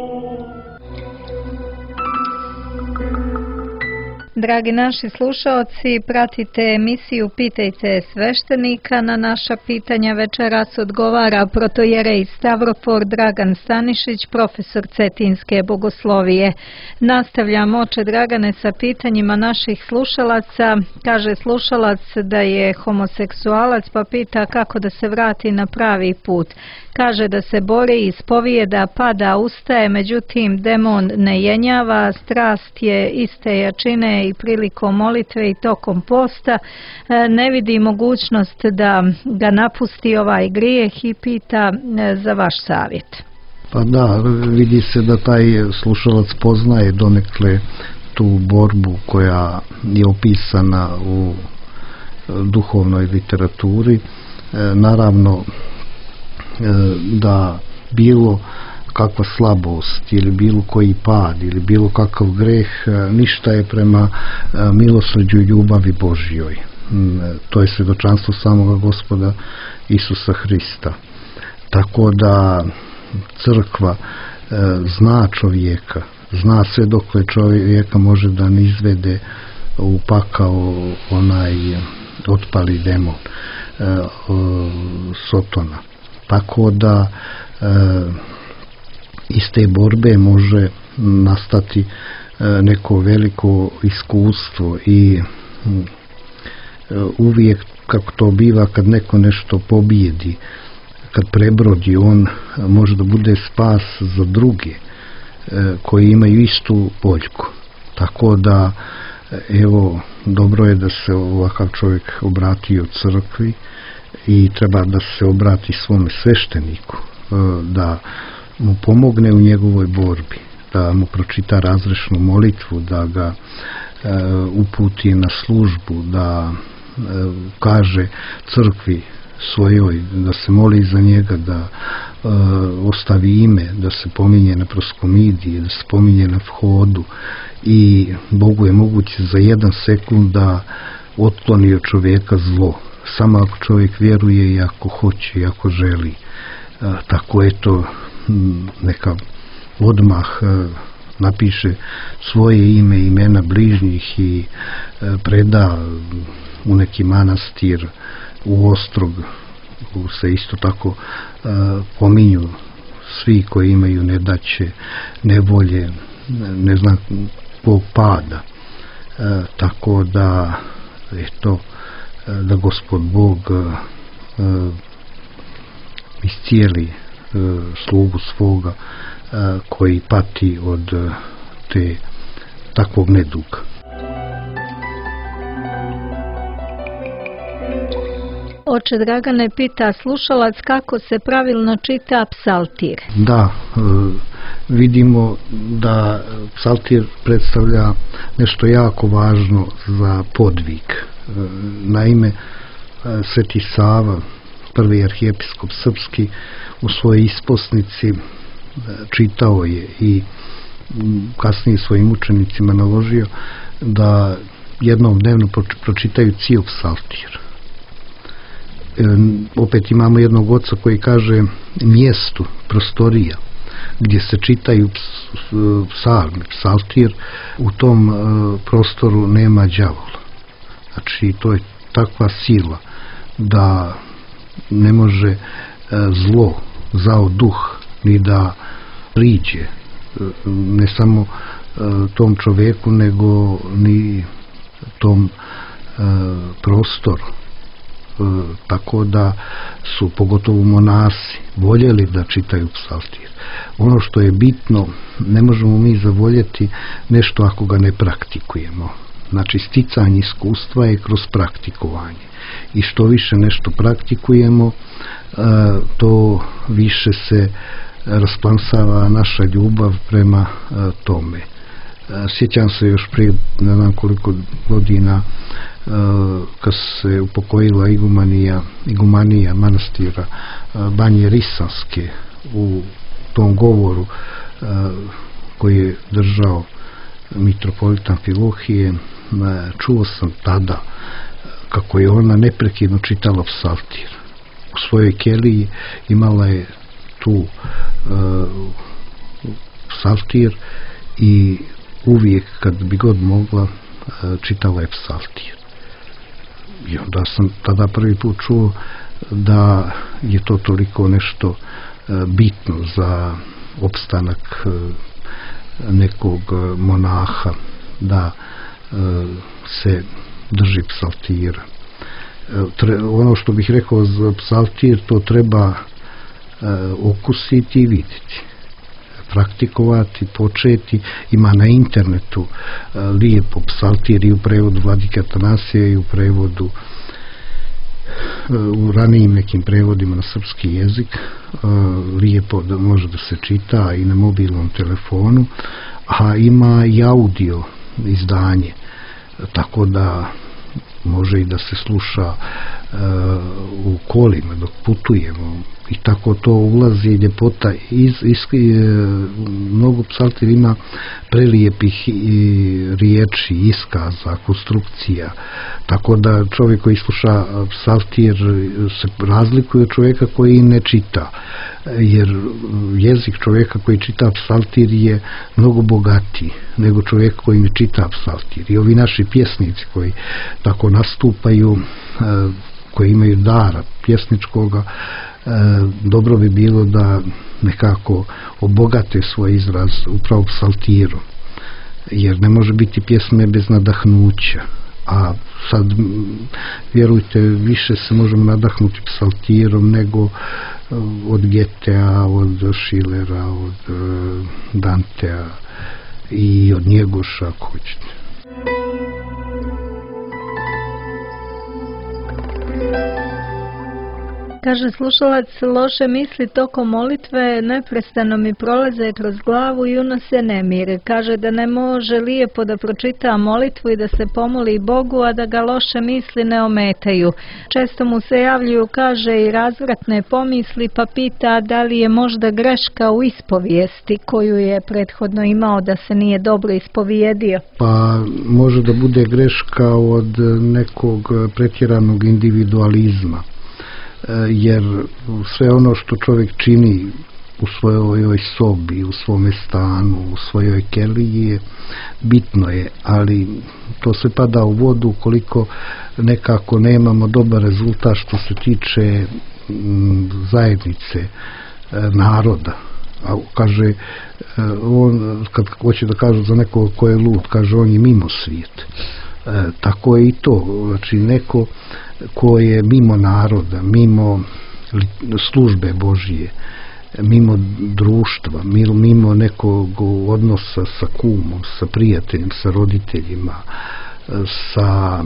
Dragi naši slušaoci, pratite emisiju Pitajte sveštenika. Na naša pitanja večeras odgovara protojerej Stavropor Dragan Stanišić, profesor Cetinske bogoslovije. Nastavljamo, oče Dragane, sa pitanjima naših slušalaca. Kaže slušalac da je homoseksualac, pa pita kako da se vrati na pravi put. Kaže da se bori, ispovijeda, pada, ustaje, međutim demon ne jenjava, strast je iste jačine i prilikom molitve i tokom posta, ne vidi mogućnost da ga napusti ovaj grijeh i pita za vaš savjet. Pa da, vidi se da taj slušalac poznaje donekle tu borbu koja je opisana u duhovnoj literaturi. Naravno da bilo kakva slabost ili bilo koji pad ili bilo kakav greh ništa je prema milosrđu i ljubavi Božjoj. To je svjedočanstvo samoga Gospoda Isusa Hrista. Tako da crkva zna čovjeka, zna sve dokle čovjeka može da ne izvede u pakao onaj otpali demon Sotona. Tako da e, iz te borbe može nastati e, neko veliko iskustvo i e, uvijek kako to biva kad neko nešto pobijedi, kad prebrodi, on može da bude spas za druge e, koji imaju istu boljku. Tako da evo, dobro je da se ovakav čovjek obratio crkvi i treba da se obrati svome svešteniku, da mu pomogne u njegovoj borbi, da mu pročita razrešnu molitvu, da ga uputi na službu, da kaže crkvi svojoj, da se moli za njega, da ostavi ime, da se pominje na proskomidiji, da se pominje na vhodu i Bogu je moguće za jedan sekund da otkloni od čovjeka zlo. Samo ako čovjek vjeruje i ako hoće i ako želi. E, tako eto, neka odmah e, napiše svoje ime, imena bližnjih i e, preda u neki manastir, u Ostrog, u se isto tako e, pominju svi koji imaju nedaće, nevolje, ne znam kog pada. E, tako da eto, da Gospod Bog e, iscijeli e, slugu svoga e, koji pati od e, te takvog neduga. Oče Dragane, pita slušalac kako se pravilno čita psaltir. Da, e, vidimo da psaltir predstavlja nešto jako važno za podvig. Naime, Sveti Sava, prvi arhijepiskop srpski, u svojoj isposnici čitao je i kasnije svojim učenicima naložio da jednom dnevno pročitaju cijel psaltir. E, opet imamo jednog oca koji kaže mjestu, prostorija, gdje se čitaju psalmi, psaltir, u tom e, prostoru nema đavola. Znači, to je takva sila da ne može e, zlo, zao duh, ni da priđe e, ne samo e, tom čovjeku, nego ni tom e, prostoru. E, tako da su pogotovo monasi voljeli da čitaju psaltir. Ono što je bitno, ne možemo mi zavoljeti nešto ako ga ne praktikujemo. Znači, sticanje iskustva je kroz praktikovanje. I što više nešto praktikujemo, to više se rasplansava naša ljubav prema tome. Sjećam se još prije ne znam koliko godina kad se upokojila igumanija, igumanija manastira Banje Risanske, u tom govoru koji je držao mitropolitan Filohije, čuo sam tada kako je ona neprekidno čitala psaltir. U svojoj keliji imala je tu tu uh, psaltir i uvijek kad bi god mogla uh, čitala je psaltir. I onda sam tada prvi put čuo da je to toliko nešto uh, bitno za opstanak uh, nekog uh, monaha, da uh, se drži psaltira. Tre, ono što bih rekao za psaltir, to treba uh, okusiti i vidjeti, praktikovati, početi. Ima na internetu uh, lijepo psaltir i u prevodu Vladike Atanasija i u prevodu uh, u ranijim nekim prevodima na srpski jezik, uh, lijepo da može da se čita i na mobilnom telefonu, a ima i audio izdanje, tako da može i da se sluša uh, u kolima dok putujemo, i tako to ulazi ljepota iz, iz, uh, mnogo psaltir ima prelijepih i riječi, iskaza, konstrukcija, tako da čovjek koji sluša psaltir se razlikuje od čovjeka koji ne čita, jer jezik čovjeka koji čita psaltir je mnogo bogatiji nego čovjek koji ne čita psaltir. I ovi naši pjesnici koji tako nastupaju, koji imaju dara pjesničkoga, dobro bi bilo da nekako obogate svoj izraz upravo psaltirom, jer ne može biti pjesme bez nadahnuća. A sad, vjerujte, više se možemo nadahnuti psaltirom nego od Getea, od Schillera, od Dantea i od Njegoša, ako hoćete. Kaže slušalac, loše misli tokom molitve neprestano mi prolaze kroz glavu i unose nemir. Kaže da ne može lijepo da pročita molitvu i da se pomoli Bogu, a da ga loše misli ne ometaju. Često mu se javljaju, kaže, i razvratne pomisli, pa pita da li je možda greška u ispovijesti koju je prethodno imao, da se nije dobro ispovijedio. Pa može da bude greška od nekog pretjeranog individualizma, jer sve ono što čovjek čini u svojoj sobi, u svome stanu, u svojoj keliji, bitno je, ali to se pada u vodu ukoliko nekako nemamo dobar rezultat što se tiče zajednice, naroda. A kaže, on, kad hoće da kažu za nekog ko je lud, kaže on je mimo svijet. E, tako je i to, znači neko ko je mimo naroda, mimo službe Božije, mimo društva, mimo nekog odnosa sa kumom, sa prijateljem, sa roditeljima, sa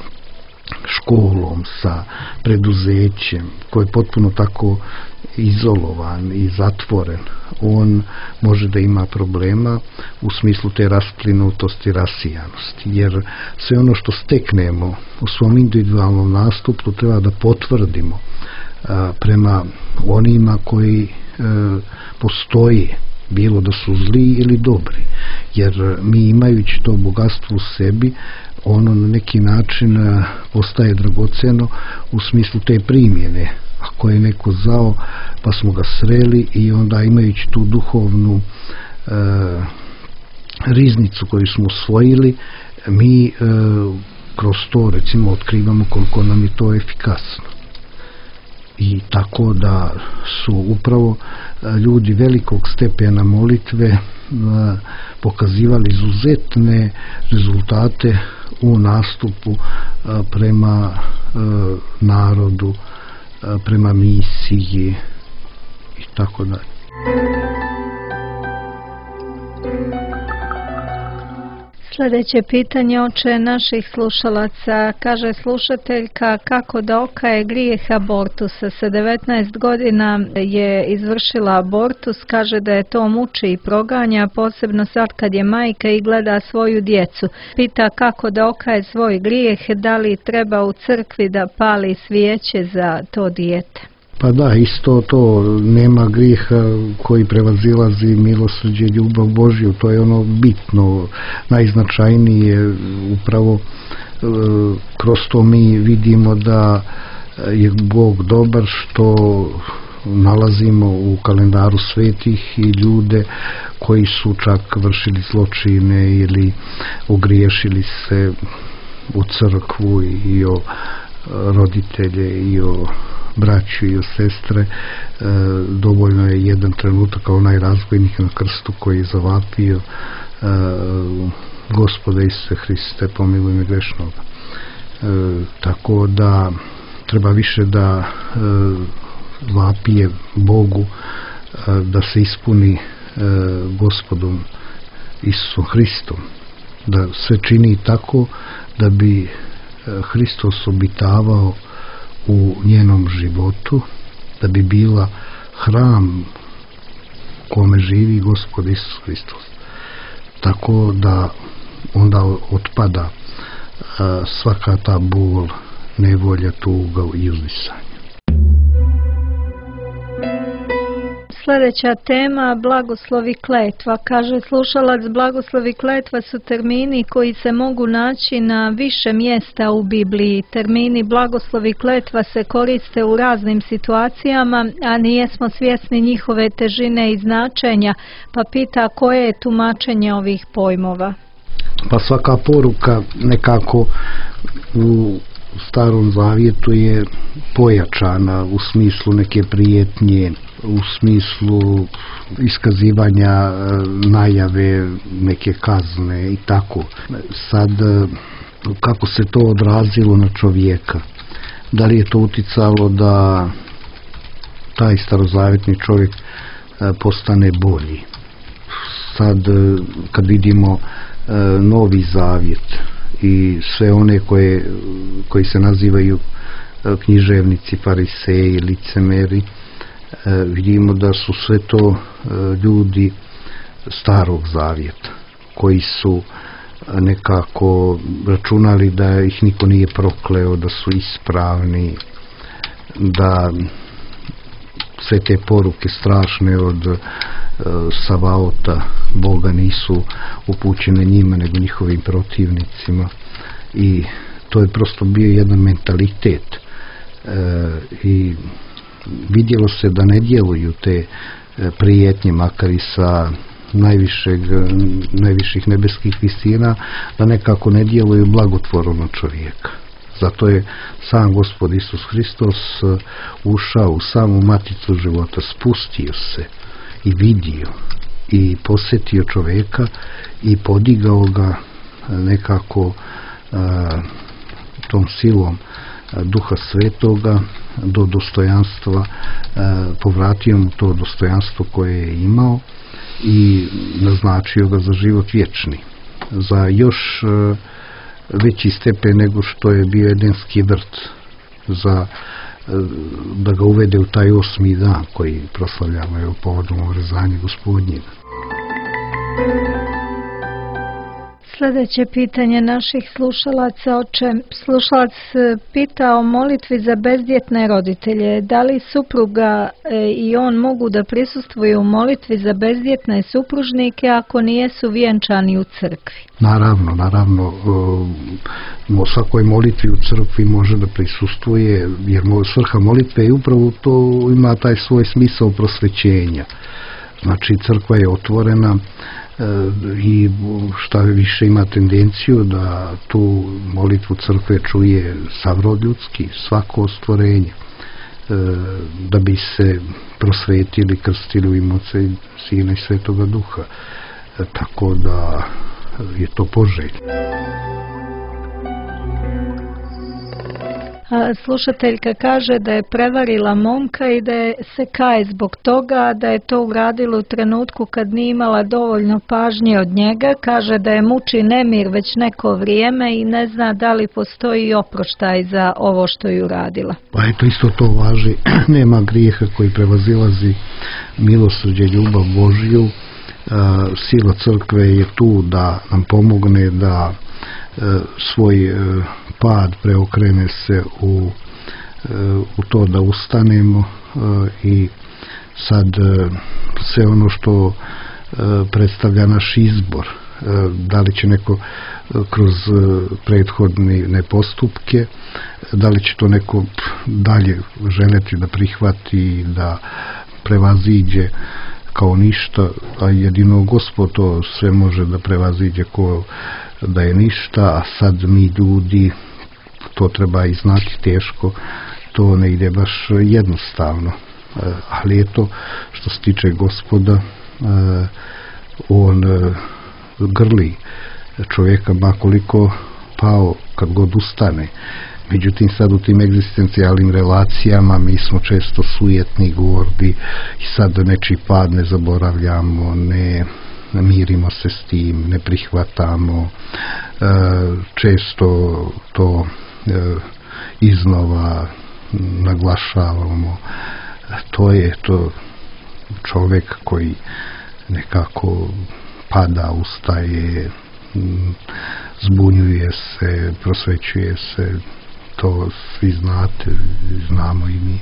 školom, sa preduzećem, koji je potpuno tako izolovan i zatvoren, on može da ima problema u smislu te rasplinutosti, rasijanosti, jer sve ono što steknemo u svom individualnom nastupu treba da potvrdimo a, prema onima koji a, postoje, bilo da su zli ili dobri, jer mi imajući to bogatstvo u sebi, ono na neki način a, postaje dragoceno u smislu te primjene. Ako je neko zao, pa smo ga sreli, i onda imajući tu duhovnu e, riznicu koju smo usvojili, mi e, kroz to recimo otkrivamo koliko nam je to efikasno. I tako da su upravo ljudi velikog stepena molitve e, pokazivali izuzetne rezultate u nastupu e, prema e, narodu, prema misiji i tako dalje. Sljedeće pitanje, oče naših slušalaca, kaže slušateljka, kako da okaje grijeh abortusa. Sa devetnaest godina je izvršila abortus, kaže da je to muči i proganja, posebno sad kad je majka i gleda svoju djecu. Pita kako da okaje svoj grijeh, da li treba u crkvi da pali svijeće za to dijete. Pa da, isto to, nema grijeha koji prevazilazi milosrđe i ljubav Božju, to je ono bitno, najznačajnije, upravo e, kroz to mi vidimo da je Bog dobar što nalazimo u kalendaru svetih i ljude koji su čak vršili zločine ili ogriješili se u crkvu i o roditelje i o braću i o sestre. E, dovoljno je jedan trenutak kao onaj razbojnik na krstu koji je zavapio e, Gospode Isuse Hriste, pomiluj me grešnog. E, tako da treba više da e, vapije Bogu, e, da se ispuni e, Gospodom Isusom Hristom, da se čini tako da bi e, Hristos obitavao u njenom životu, da bi bila hram kome živi Gospod Isus Hristos. Tako da onda otpada a, svaka ta bol, nevolja, tuga i uzdisanje. Sljedeća tema, blagoslovi kletva. Kaže slušalac, blagoslovi kletva su termini koji se mogu naći na više mjesta u Bibliji. Termini blagoslovi kletva se koriste u raznim situacijama, a nijesmo svjesni njihove težine i značenja, pa pita koje je tumačenje ovih pojmova. Pa svaka poruka nekako u Starom Zavjetu je pojačana u smislu neke prijetnje, u smislu iskazivanja najave neke kazne i tako. Sad, kako se to odrazilo na čovjeka? Da li je to uticalo da taj starozavjetni čovjek postane bolji? Sad, kad vidimo Novi Zavjet i sve one koje, koji se nazivaju književnici, fariseji, licemeri, vidimo da su sve to ljudi Starog Zavjeta koji su nekako računali da ih niko nije prokleo, da su ispravni, da sve te poruke strašne od Savaota Boga nisu upućene njima nego njihovim protivnicima, i to je prosto bio jedan mentalitet e, i vidjelo se da ne djeluju te prijetnje, makar i sa najvišeg, najviših nebeskih visina, da nekako ne djeluju blagotvorno na čovjeka. Zato je sam Gospod Isus Hristos ušao u samu maticu života, spustio se i vidio i posjetio čovjeka i podigao ga nekako a, tom silom a, Duha Svetoga do dostojanstva, a, povratio mu to dostojanstvo koje je imao i naznačio ga za život vječni, za još a, veći stepen nego što je bio Edenski vrt, za da ga uvede u taj osmi dan koji proslavljamo je povodom urezanja Gospodnjega. Sljedeće pitanje naših slušalaca, oče. Slušalac pita o molitvi za bezdjetne roditelje. Da li supruga i on mogu da prisustvuju u molitvi za bezdjetne supružnike ako nijesu vjenčani u crkvi? Naravno, naravno. O svakoj molitvi u crkvi može da prisustvuje, jer svrha molitve je upravo to, ima taj svoj smisao prosvećenja. Znači, crkva je otvorena i šta više ima tendenciju da tu molitvu crkve čuje sav rod ljudski, svako stvorenje, da bi se prosvetili, krstili u ime Oca i Sina i Svetoga Duha. Tako da je to poželjno. Slušateljka kaže da je prevarila momka i da je se kaje zbog toga, da je to uradila u trenutku kad nije imala dovoljno pažnje od njega. Kaže da je muči nemir već neko vrijeme i ne zna da li postoji oproštaj za ovo što je uradila. Pa eto, isto to važi. Nema grijeha koji prevazilazi milosrđe, ljubav Božju. Sila crkve je tu da nam pomogne da svoj pad preokrene se u, u to da ustanemo, i sad sve ono što predstavlja naš izbor, da li će neko kroz prethodne postupke, da li će to neko dalje želeti da prihvati, da prevaziđe kao ništa, a jedino Gospod to sve može da prevaziđe ko da je ništa, a sad mi ljudi, to treba i znati teško, to ne ide baš jednostavno. Ali je to što se tiče Gospoda, on grli čovjeka ma koliko pao kad god ustane. Međutim, sad u tim egzistencijalnim relacijama mi smo često sujetni, gordi i sad nečiji pad ne zaboravljamo, ne mirimo se s tim, ne prihvatamo, često to iznova naglašavamo. To je to čovjek koji nekako pada, ustaje, zbunjuje se, prosvećuje se. To svi znate, znamo i mi.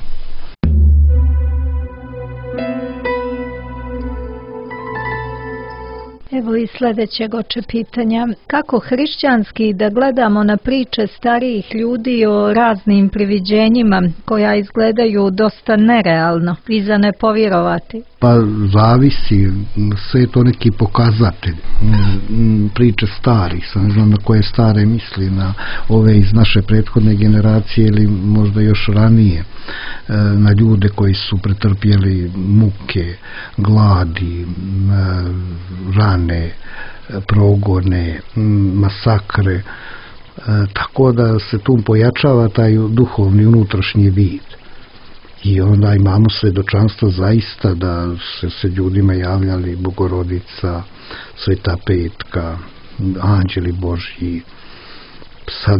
Evo i sljedećeg oče pitanja. Kako hrišćanski da gledamo na priče starijih ljudi o raznim priviđenjima koja izgledaju dosta nerealno i za ne povjerovati? Pa zavisi, sve je to neki pokazatelj. Priče starih, sam ne znam na koje stare misli, na ove iz naše prethodne generacije ili možda još ranije, na ljude koji su pretrpjeli muke, gladi, rane, progone, masakre, tako da se tu pojačava taj duhovni unutrašnji vid. I onda imamo svedočanstvo zaista da se, se ljudima javljali Bogorodica, Sveta Petka, anđeli Božji. Sad,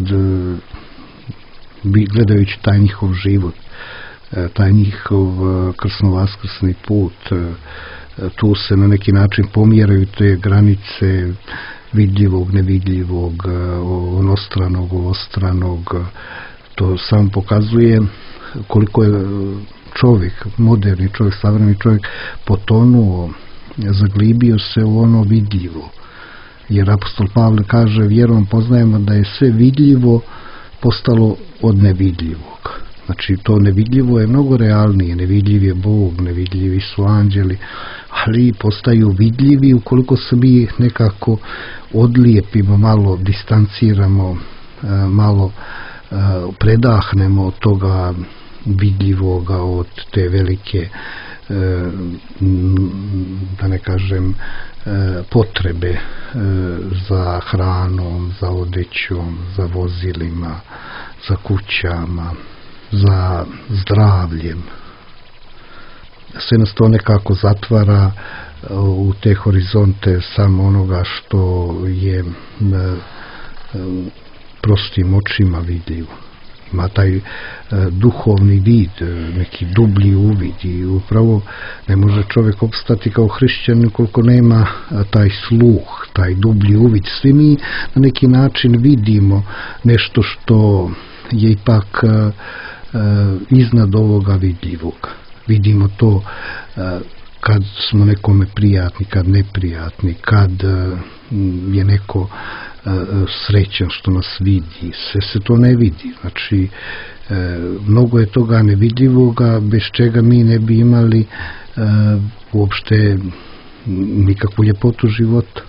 gledajući taj njihov život, taj njihov krsno-vaskrsni put, tu se na neki način pomjeraju te granice vidljivog, nevidljivog, onostranog, ovostranog. To samo pokazuje koliko je čovjek, moderni čovjek, savremeni čovjek potonuo, zaglibio se u ono vidljivo. Jer apostol Pavle kaže, vjerom poznajemo da je sve vidljivo postalo od nevidljivog. Znači to nevidljivo je mnogo realnije, nevidljiv je Bog, nevidljivi su anđeli, ali postaju vidljivi ukoliko se mi nekako odlijepimo, malo distanciramo, malo predahnemo od toga vidljivoga, od te velike, da ne kažem, potrebe za hranom, za odećom, za vozilima, za kućama, za zdravljem. Sve nas to nekako zatvara u te horizonte samo onoga što je prostim očima vidljivo. Ima taj e, duhovni vid, neki dublji uvid i upravo ne može čovjek opstati kao hrišćanin koliko nema a, taj sluh, taj dublji uvid. Svi mi na neki način vidimo nešto što je ipak a, a, iznad ovoga vidljivog. Vidimo to a, kad smo nekome prijatni, kad neprijatni, kad a, je neko srećan što nas vidi, sve se to ne vidi. Znači, e, mnogo je toga nevidljivoga bez čega mi ne bi imali e, uopšte nikakvu ljepotu života.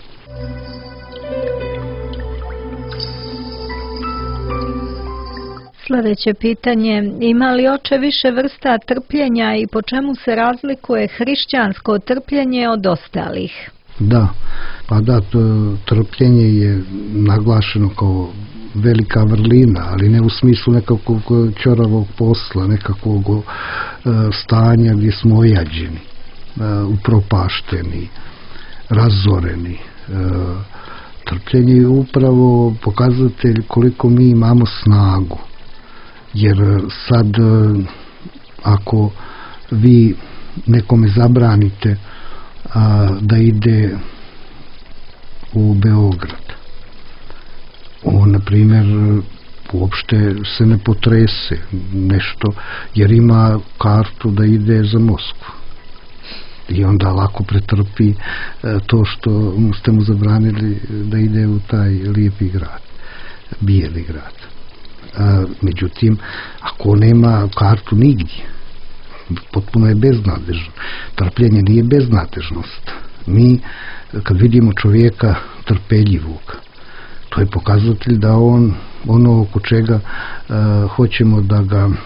Sljedeće pitanje, ima li oče više vrsta trpljenja i po čemu se razlikuje hrišćansko trpljenje od ostalih? Da, pa da, trpljenje je naglašeno kao velika vrlina, ali ne u smislu nekakvog ćoravog posla, nekakvog uh, stanja gdje smo ojađeni, uh, upropašteni, razoreni. Uh, trpljenje je upravo pokazatelj koliko mi imamo snagu, jer sad uh, ako vi nekome zabranite a, da ide u Beograd, on na primjer uopšte se ne potrese nešto jer ima kartu da ide za Moskvu. i onda lako pretrpi to što ste mu zabranili da ide u taj lijepi grad, bijeli grad. Međutim, ako nema kartu nigdje, potpuno je beznadežno. Trpljenje nije beznadežnost. Mi, kad vidimo čovjeka trpeljivog, to je pokazatelj da on, ono oko čega uh, hoćemo da ga uh,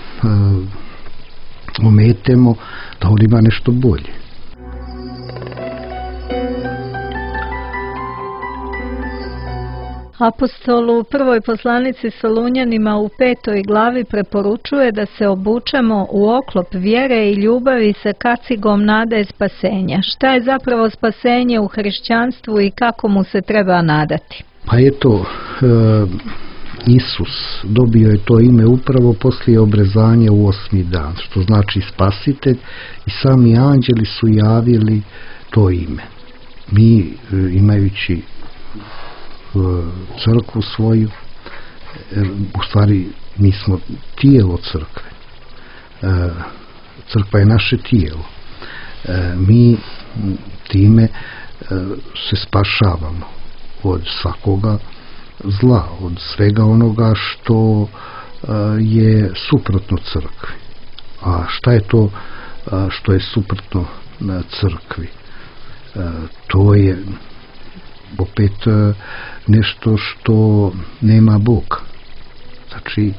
ometemo, da on ima nešto bolje. Apostol u prvoj poslanici Solunjanima u petoj glavi preporučuje da se obučemo u oklop vjere i ljubavi sa kacigom nade spasenja. Šta je zapravo spasenje u hrišćanstvu i kako mu se treba nadati? Pa eto, e, Isus dobio je to ime upravo poslije obrezanja u osmi dan, što znači spasitelj, i sami anđeli su javili to ime. Mi, e, imajući crkvu svoju, u stvari mi smo tijelo crkve, crkva je naše tijelo, mi time se spašavamo od svakoga zla, od svega onoga što je suprotno crkvi. A šta je to što je suprotno crkvi? To je opet nešto što nema Boga. Znači,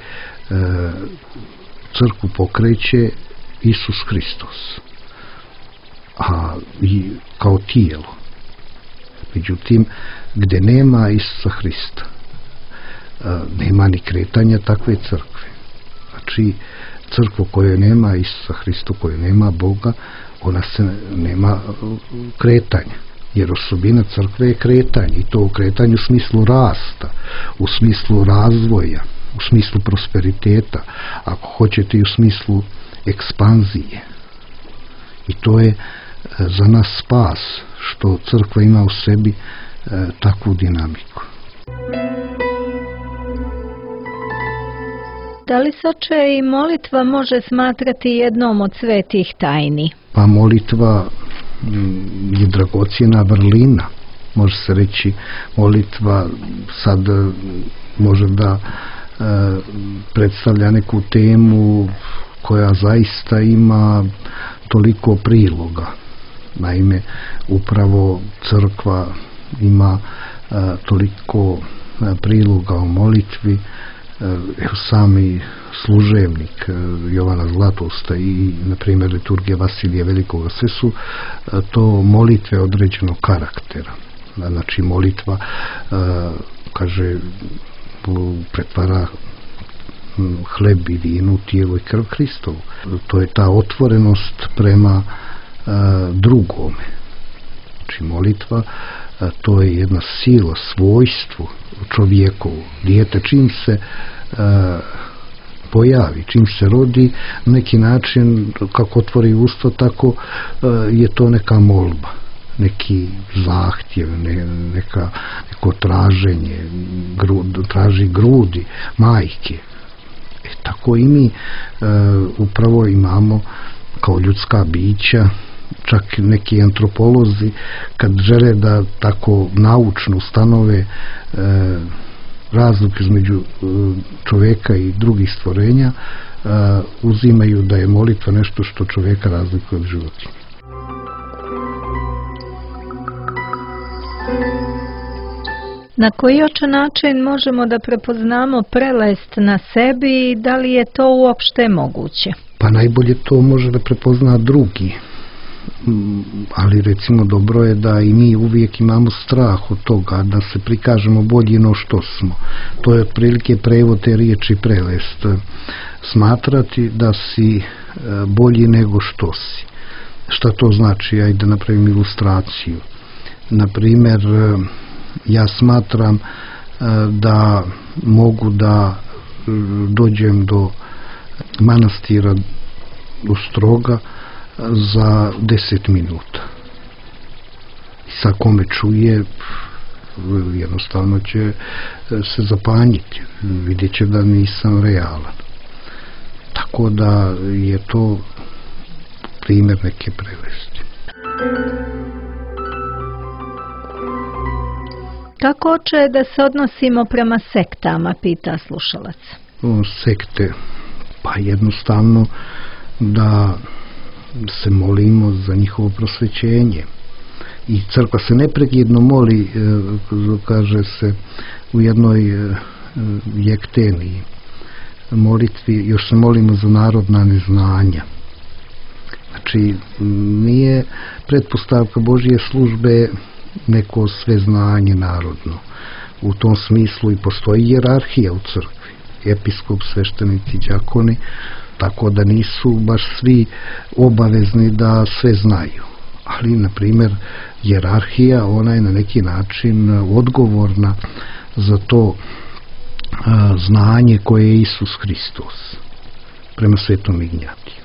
crkvu pokreće Isus Hristos, a i kao tijelo. Međutim, gdje nema Isusa Hrista, nema ni kretanja takve crkve. Znači, crkvu koju nema Isusa Hrista, koju nema Boga, ona se nema kretanja. Jer osobina crkve je kretanje, i to u kretanju u smislu rasta, u smislu razvoja, u smislu prosperiteta, ako hoćete i u smislu ekspanzije. I to je za nas spas, što crkva ima u sebi e, takvu dinamiku. Da li se oče i molitva može smatrati jednom od svetih tajni? Pa molitva je dragocjena vrlina. Može se reći, molitva sad može da e, predstavlja neku temu koja zaista ima toliko priloga. Naime, upravo crkva ima e, toliko e, priloga o molitvi. Evo, sami služevnik Jovana Zlatosta i, na primjer, liturgija Vasilija Velikoga, sve su to molitve određenog karaktera. Znači, molitva, kaže, pretvara hleb i vino, tijelo i krv Hristovu. To je ta otvorenost prema drugome. Znači, molitva, to je jedna sila, svojstvo čovjekovu. Dijete čim se e, pojavi, čim se rodi, na neki način, kako otvori usta, tako e, je to neka molba, neki zahtjev, ne, neka, neko traženje, gru, traži grudi majke. E, tako i mi e, upravo imamo kao ljudska bića, čak neki antropolozi kad žele da tako naučno ustanove e, razliku između e, čovjeka i drugih stvorenja, e, uzimaju da je molitva nešto što čovjeka razlikuje od životinja. Na koji oče način možemo da prepoznamo prelest na sebi i da li je to uopšte moguće? Pa najbolje to može da prepozna drugi. Ali recimo dobro je da i mi uvijek imamo strah od toga da se prikažemo bolji no što smo. To je otprilike prevod te riječi prelest. Smatrati da si bolji nego što si. Šta to znači? Ajde da napravim ilustraciju. Na primjer, ja smatram da mogu da dođem do manastira Ostroga za deset minuta. I sad ko me čuje, jednostavno će se zapanjiti, vidjet će da nisam realan. Tako da je to primjer neke prelesti. Kako oče da se odnosimo prema sektama, pita slušalac. O, sekte, pa jednostavno da se molimo za njihovo prosvećenje. I crkva se neprekidno moli, kaže se u jednoj jekteniji molitvi, još se molimo za narodna neznanja. Znači, nije pretpostavka Božje službe neko sveznanje narodno. U tom smislu i postoji hijerarhija u crkvi. Episkop, sveštenici, đakoni, tako da nisu baš svi obavezni da sve znaju. Ali, na primjer, hijerarhija, ona je na neki način odgovorna za to a, znanje koje je Isus Hristos prema Svetom Ignjatiju.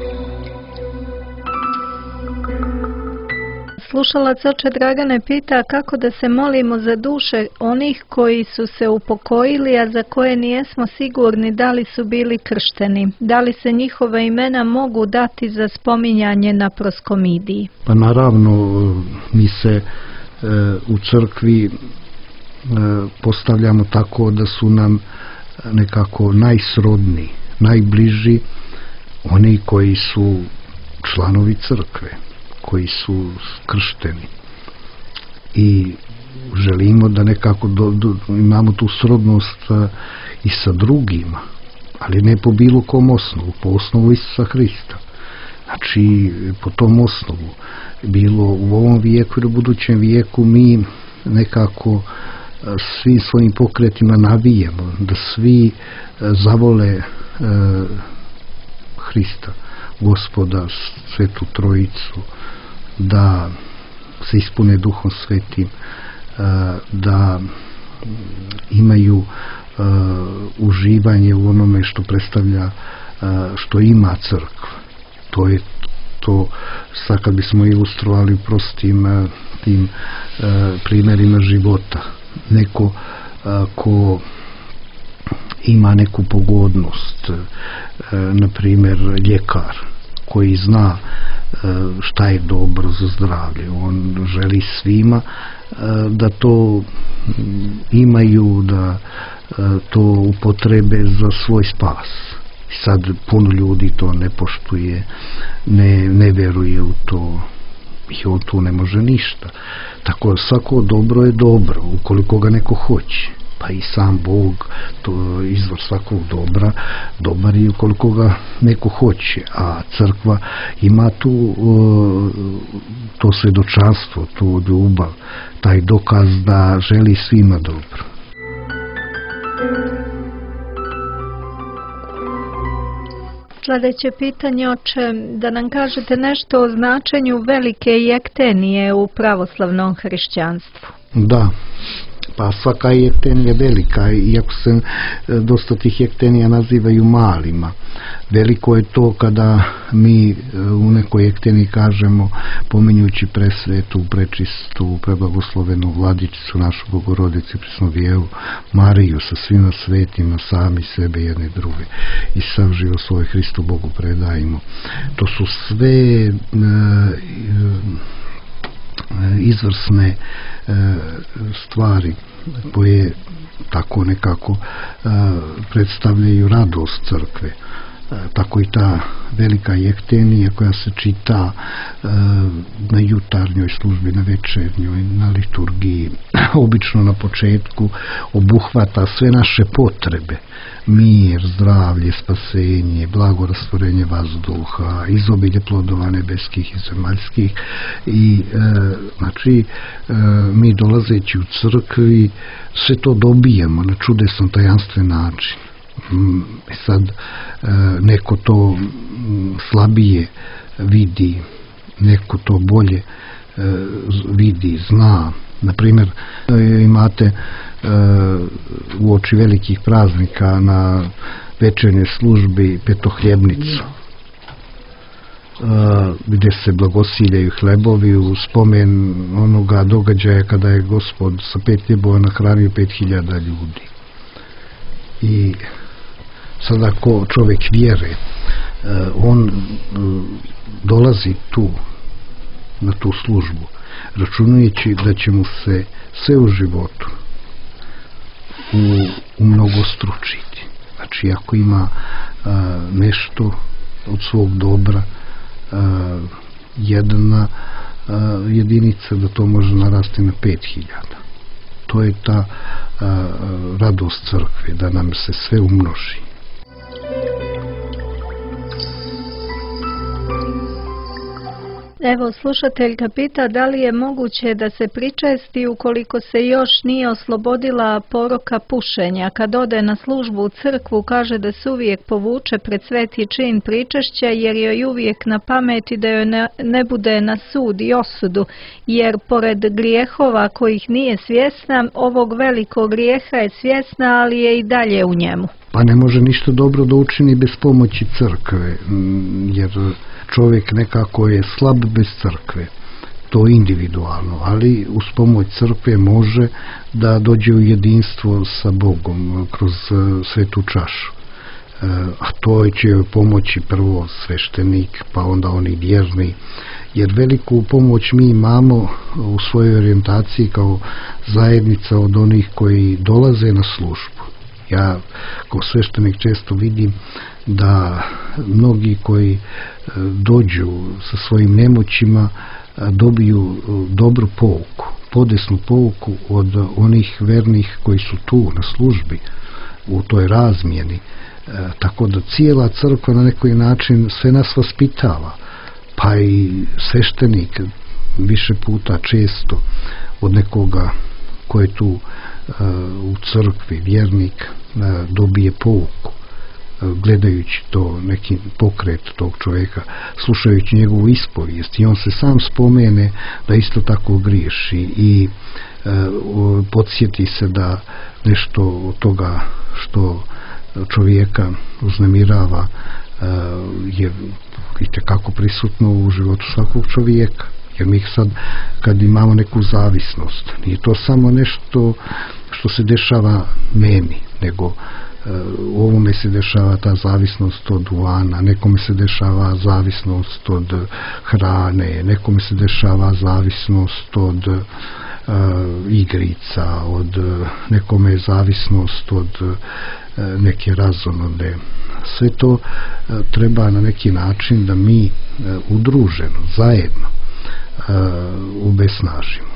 Slušalac oče Dragane pita kako da se molimo za duše onih koji su se upokojili, a za koje nijesmo sigurni da li su bili kršteni. Da li se njihova imena mogu dati za spominjanje na proskomidiji? Pa naravno, mi se e, u crkvi e, postavljamo tako da su nam nekako najsrodni, najbliži oni koji su članovi crkve, koji su kršteni, i želimo da nekako do, do, imamo tu srodnost a, i sa drugima, ali ne po bilo kom osnovu, po osnovu Isusa Hrista. Znači, po tom osnovu, bilo u ovom vijeku i u budućem vijeku, mi nekako a, svi svojim pokretima navijemo da svi a, zavole a, Hrista, Gospoda, Svetu Trojicu, da se ispune Duhom Svetim, da imaju uživanje u onome što predstavlja, što ima crkva. To je to, sad kad bismo ilustrovali prostim tim primjerima života. Neko ko ima neku pogodnost, na primjer ljekar koji zna šta je dobro za zdravlje, on želi svima da to imaju, da to upotrebe za svoj spas. Sad puno ljudi to ne poštuje, ne, ne vjeruje u to i on tu ne može ništa. Tako svako dobro je dobro ukoliko ga neko hoće. Pa i sam Bog, to izvor svakog dobra, dobar je ukoliko ga neko hoće, a crkva ima tu to svjedočanstvo, tu ljubav, taj dokaz da želi svima dobro. Sljedeće pitanje, oče, da nam kažete nešto o značenju velike jektenije u pravoslavnom hrišćanstvu. Da. Pa svaka jektenija je velika, iako se dosta tih jektenija nazivaju malima. Veliko je to kada mi u nekoj jekteniji kažemo, pominjući presvetu, prečistu, preblagoslovenu Vladičicu, našu Bogorodicu i Presnovjevu Mariju sa svima svetima, sami sebe jedne druge, i sav život svoj Hristu Bogu predajemo. To su sve e, izvrsne stvari koje tako nekako predstavljaju radost crkve. Tako i ta velika jektenija koja se čita na jutarnjoj službi, na večernjoj, na liturgiji, obično na početku obuhvata sve naše potrebe: mir, zdravlje, spasenje, blagorastvorenje vazduha, izobilje plodova nebeskih i zemaljskih. I e, znači e, mi dolazeći u crkvi sve to dobijemo na čudesan, tajanstven način. Sad neko to slabije vidi, neko to bolje vidi, zna. Na primjer, imate uoči velikih praznika na večernjoj službi petohljebnicu, gdje se blagosiljaju hlebovi u spomen onoga događaja kada je Gospod sa pet hljebova nahranio pet hiljada ljudi. I sad ako čovjek vjere, on dolazi tu na tu službu, računajući da će mu se sve u životu u, u mnogo stručiti. Znači, ako ima a, nešto od svog dobra, a, jedna a, jedinica, da to može narasti na pet hiljada. To je ta a, radost crkve, da nam se sve umnoži. Evo, slušateljka pita da li je moguće da se pričesti ukoliko se još nije oslobodila poroka pušenja. Kad ode na službu u crkvu, kaže da se uvijek povuče pred sveti čin pričešća jer joj uvijek na pameti da joj ne, ne bude na sud i osudu, jer pored grijehova kojih nije svjesna, ovog velikog grijeha je svjesna, ali je i dalje u njemu. Pa ne može ništa dobro da učini bez pomoći crkve, jer čovjek nekako je slab bez crkve, to individualno, ali uz pomoć crkve može da dođe u jedinstvo sa Bogom kroz svetu čašu. A to će joj pomoći prvo sveštenik, pa onda oni vjerni, jer veliku pomoć mi imamo u svojoj orijentaciji kao zajednica od onih koji dolaze na službu. Ja kao sveštenik često vidim da mnogi koji dođu sa svojim nemoćima dobiju dobru pouku, podesnu pouku od onih vernih koji su tu na službi u toj razmjeni. Tako da cijela crkva na neki način sve nas vaspitava, pa i sveštenik više puta često od nekoga ko je tu u crkvi, vjernik, dobije pouku, gledajući to, neki pokret tog čovjeka, slušajući njegovu ispovijest, i on se sam spomene da isto tako griješi i e, podsjeti se da nešto od toga što čovjeka uznemirava e, je itekako prisutno u životu svakog čovjeka. Jer mi sad, kad imamo neku zavisnost, nije to samo nešto što se dešava meni, nego u ovome se dešava ta zavisnost od duvana, nekome se dešava zavisnost od hrane, nekome se dešava zavisnost od uh, igrica, od nekome je zavisnost od uh, neke razonode. Sve to uh, treba na neki način da mi uh, udruženo, zajedno uh, ubesnažimo.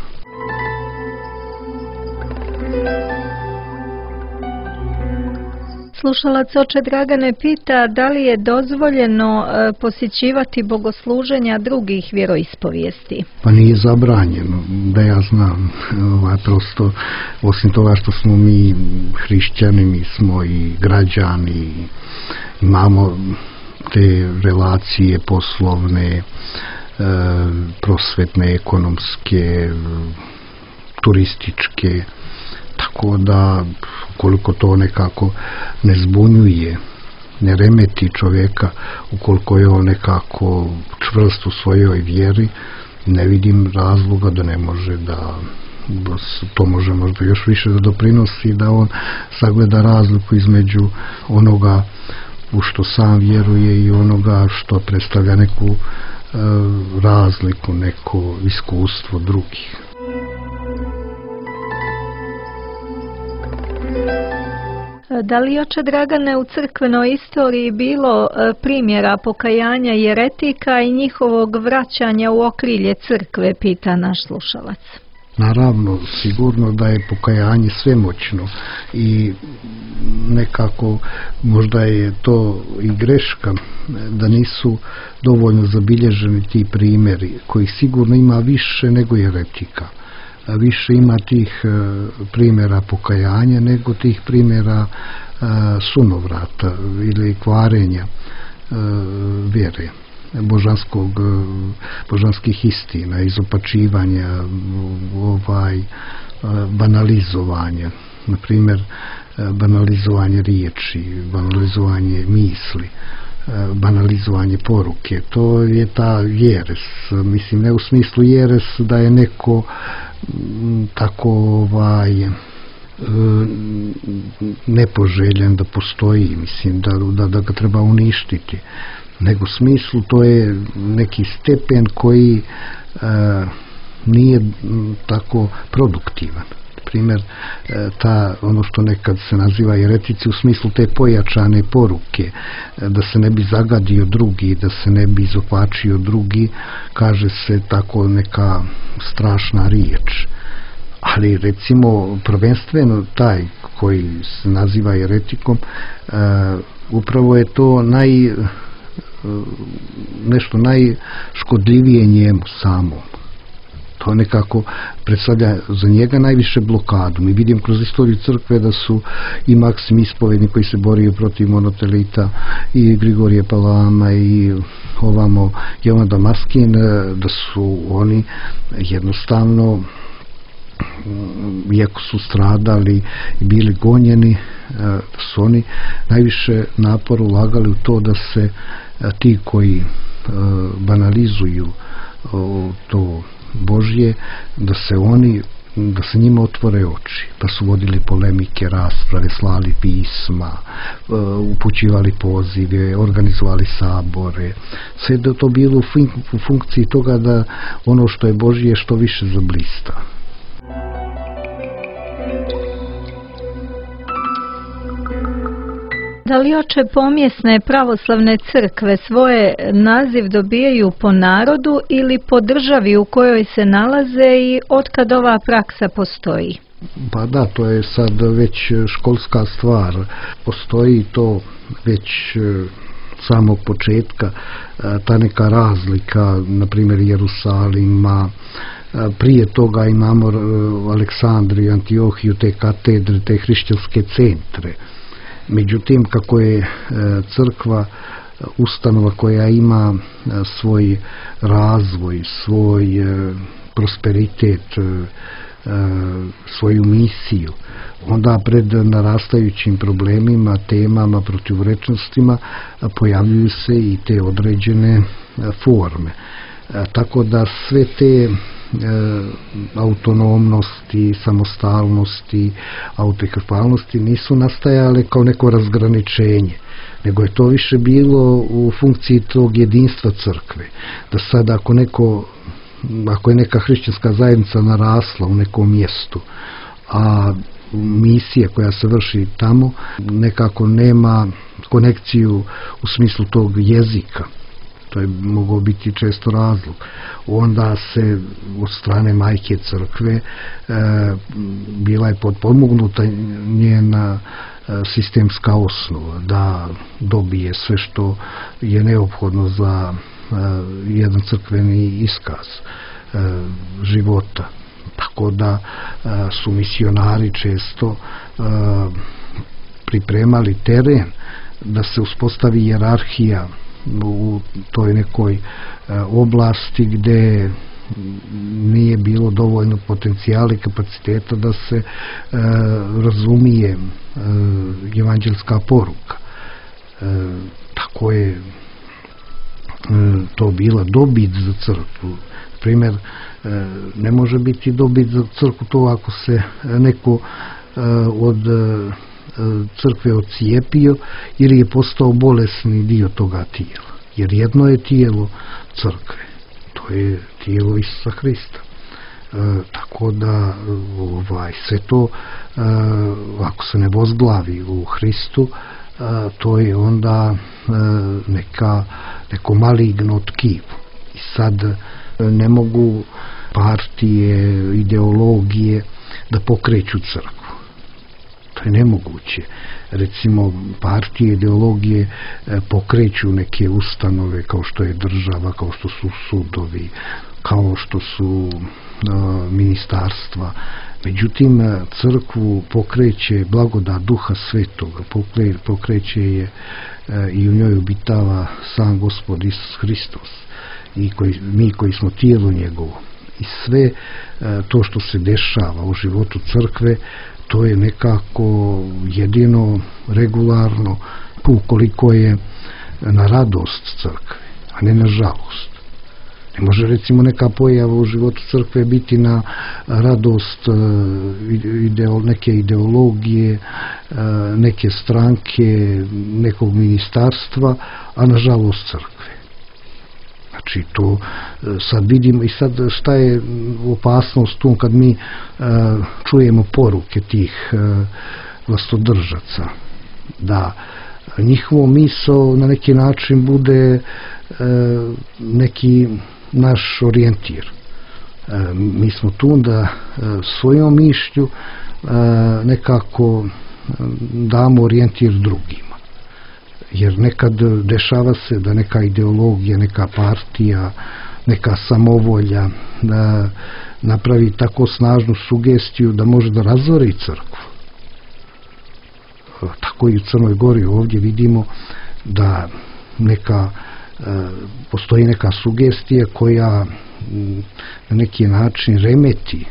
Slušalac oče Dragane pita da li je dozvoljeno e, posjećivati bogosluženja drugih vjeroispovijesti. Pa nije zabranjeno, da ja znam. Ovaj, prosto, osim toga što smo mi hrišćani, mi smo i građani, imamo te relacije poslovne, e, prosvetne, ekonomske, turističke, tako da ukoliko to nekako ne zbunjuje, ne remeti čovjeka, ukoliko je on nekako čvrst u svojoj vjeri, ne vidim razloga da ne može da to može možda još više da doprinosi, da on sagleda razliku između onoga u što sam vjeruje i onoga što predstavlja neku e, razliku, neko iskustvo drugih. Da li, oče Dragane, u crkvenoj istoriji bilo primjera pokajanja jeretika i njihovog vraćanja u okrilje crkve, pita naš slušalac. Naravno, sigurno da je pokajanje svemoćno i nekako možda je to i greška da nisu dovoljno zabilježeni ti primjeri, kojih sigurno ima više nego jeretika. Više ima tih e, primjera pokajanja nego tih primjera e, sunovrata ili kvarenja e, vjere, božanskog, božanskih istina, izopačivanja, ovaj, banalizovanja, na primjer banalizovanje riječi, banalizovanje misli, banalizovanje poruke. To je ta jeres, mislim, ne u smislu jeres da je neko tako ovaj nepoželjen, da postoji, mislim da, da, da ga treba uništiti, nego smislu to je neki stepen koji e, nije tako produktivan. Primjer, ta, ono što nekad se naziva jeretici u smislu te pojačane poruke, da se ne bi zagadio drugi, da se ne bi izopačio drugi, kaže se tako neka strašna riječ. Ali recimo prvenstveno taj koji se naziva jeretikom, uh, upravo je to naj, uh, nešto najškodljivije njemu samom. To nekako predstavlja za njega najviše blokadu. Mi vidim kroz istoriju crkve da su i Maksim Ispovednik koji se borio protiv monotelita, i Grigorije Palama, i ovamo Jovan Damaskin, da su oni jednostavno, iako su stradali i bili gonjeni, da su oni najviše napora ulagali u to da se ti koji banalizuju to Božje, da se oni, da se njima otvore oči, pa su vodili polemike, rasprave, slali pisma, upućivali pozive, organizovali sabore, sve da to bilo u funkciji toga da ono što je Božje što više zablista. Da li oče pomjesne pravoslavne crkve svoje naziv dobijaju po narodu ili po državi u kojoj se nalaze i otkad ova praksa postoji? Pa da, to je sad već školska stvar. Postoji to već samog početka, ta neka razlika, na primjer Jerusalima, prije toga imamo Aleksandriju, Antiohiju, te katedre, te hrišćanske centre. Međutim, kako je crkva ustanova koja ima svoj razvoj, svoj prosperitet, svoju misiju, onda pred narastajućim problemima, temama, protivrečnostima pojavljuju se i te određene forme. Tako da sve te autonomnosti, samostalnosti, autokefalnosti nisu nastajale kao neko razgraničenje, nego je to više bilo u funkciji tog jedinstva crkve. Da sad ako neko, ako je neka hrišćanska zajednica narasla u nekom mjestu, a misija koja se vrši tamo nekako nema konekciju u smislu tog jezika, to je mogao biti često razlog, onda se od strane majke crkve e, bila je potpomognuta njena e, sistemska osnova da dobije sve što je neophodno za e, jedan crkveni iskaz e, života. Tako da e, su misionari često e, pripremali teren da se uspostavi hijerarhija u toj nekoj oblasti gdje nije bilo dovoljno potencijala i kapaciteta da se razumije evanđelska poruka. Tako je to bila dobit za crkvu. Primjer, ne može biti dobit za crkvu to ako se neko od crkve odcijepio ili je postao bolesni dio toga tijela. Jer jedno je tijelo crkve, to je tijelo Isusa Hrista. E, tako da ovaj, sve to, e, ako se ne vozglavi u Hristu, e, to je onda e, neka, neko maligno tkivo. I sad ne mogu partije, ideologije da pokreću crkvu. To je nemoguće. Recimo, partije, ideologije e, pokreću neke ustanove kao što je država, kao što su sudovi, kao što su e, ministarstva. Međutim, crkvu pokreće blagodat Duha Svetoga, pokre, pokreće je e, i u njoj obitava sam Gospod Isus Hristos. I koji, mi koji smo tijelo njegovo. I sve e, to što se dešava u životu crkve, to je nekako jedino regularno ukoliko je na radost crkve, a ne na žalost. Ne može recimo neka pojava u životu crkve biti na radost ideo, neke ideologije, neke stranke, nekog ministarstva, a na žalost crkve. Znači to sad vidimo i sad šta je opasnost tu kad mi čujemo poruke tih vlastodržaca, da njihovo misao na neki način bude neki naš orijentir. Mi smo tu da svojom mišlju nekako damo orijentir drugima. Jer nekad dešava se da neka ideologija, neka partija, neka samovolja da napravi tako snažnu sugestiju da može da razori crkvu. Tako i u Crnoj Gori ovdje vidimo da neka postoji neka sugestija koja na neki način remeti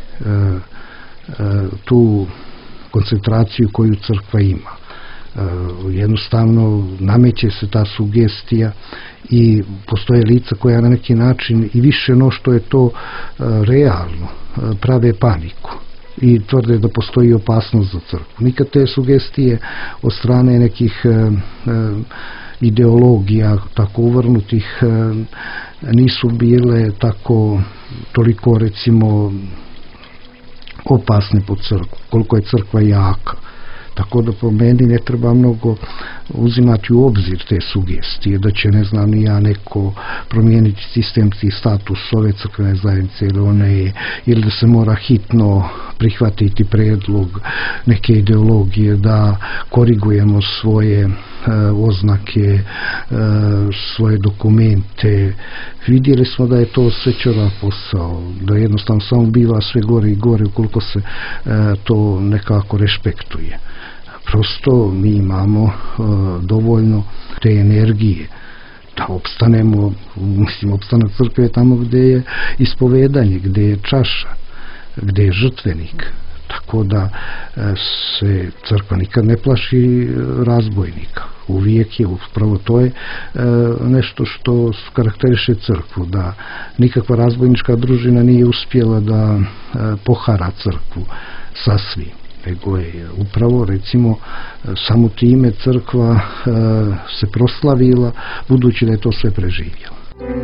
tu koncentraciju koju crkva ima. Jednostavno nameće se ta sugestija i postoje lica koja na neki način i više no što je to realno prave paniku i tvrde da postoji opasnost za crkvu. Nikad te sugestije od strane nekih ideologija tako uvrnutih nisu bile tako toliko recimo opasne po crkvu, koliko je crkva jaka. Tako da po meni ne treba mnogo uzimati u obzir te sugestije, da će, ne znam, ni ja neko promijeniti sistemski status ove crkvene zajednice ili one, ili da se mora hitno prihvatiti predlog neke ideologije, da korigujemo svoje uh, oznake, uh, svoje dokumente. Vidjeli smo da je to sve ćorav posao, da jednostavno samo biva sve gore i gore ukoliko se uh, to nekako respektuje. Prosto mi imamo uh, dovoljno te energije da opstanemo, mislim, opstanak crkve tamo gdje je ispovedanje, gdje je čaša, gdje je žrtvenik. Tako da uh, se crkva nikad ne plaši razbojnika. Uvijek je, upravo to je uh, nešto što karakteriše crkvu, da nikakva razbojnička družina nije uspjela da uh, pohara crkvu sasvim. Nego je upravo, recimo, samo time crkva e, se proslavila, budući da je to sve preživjela.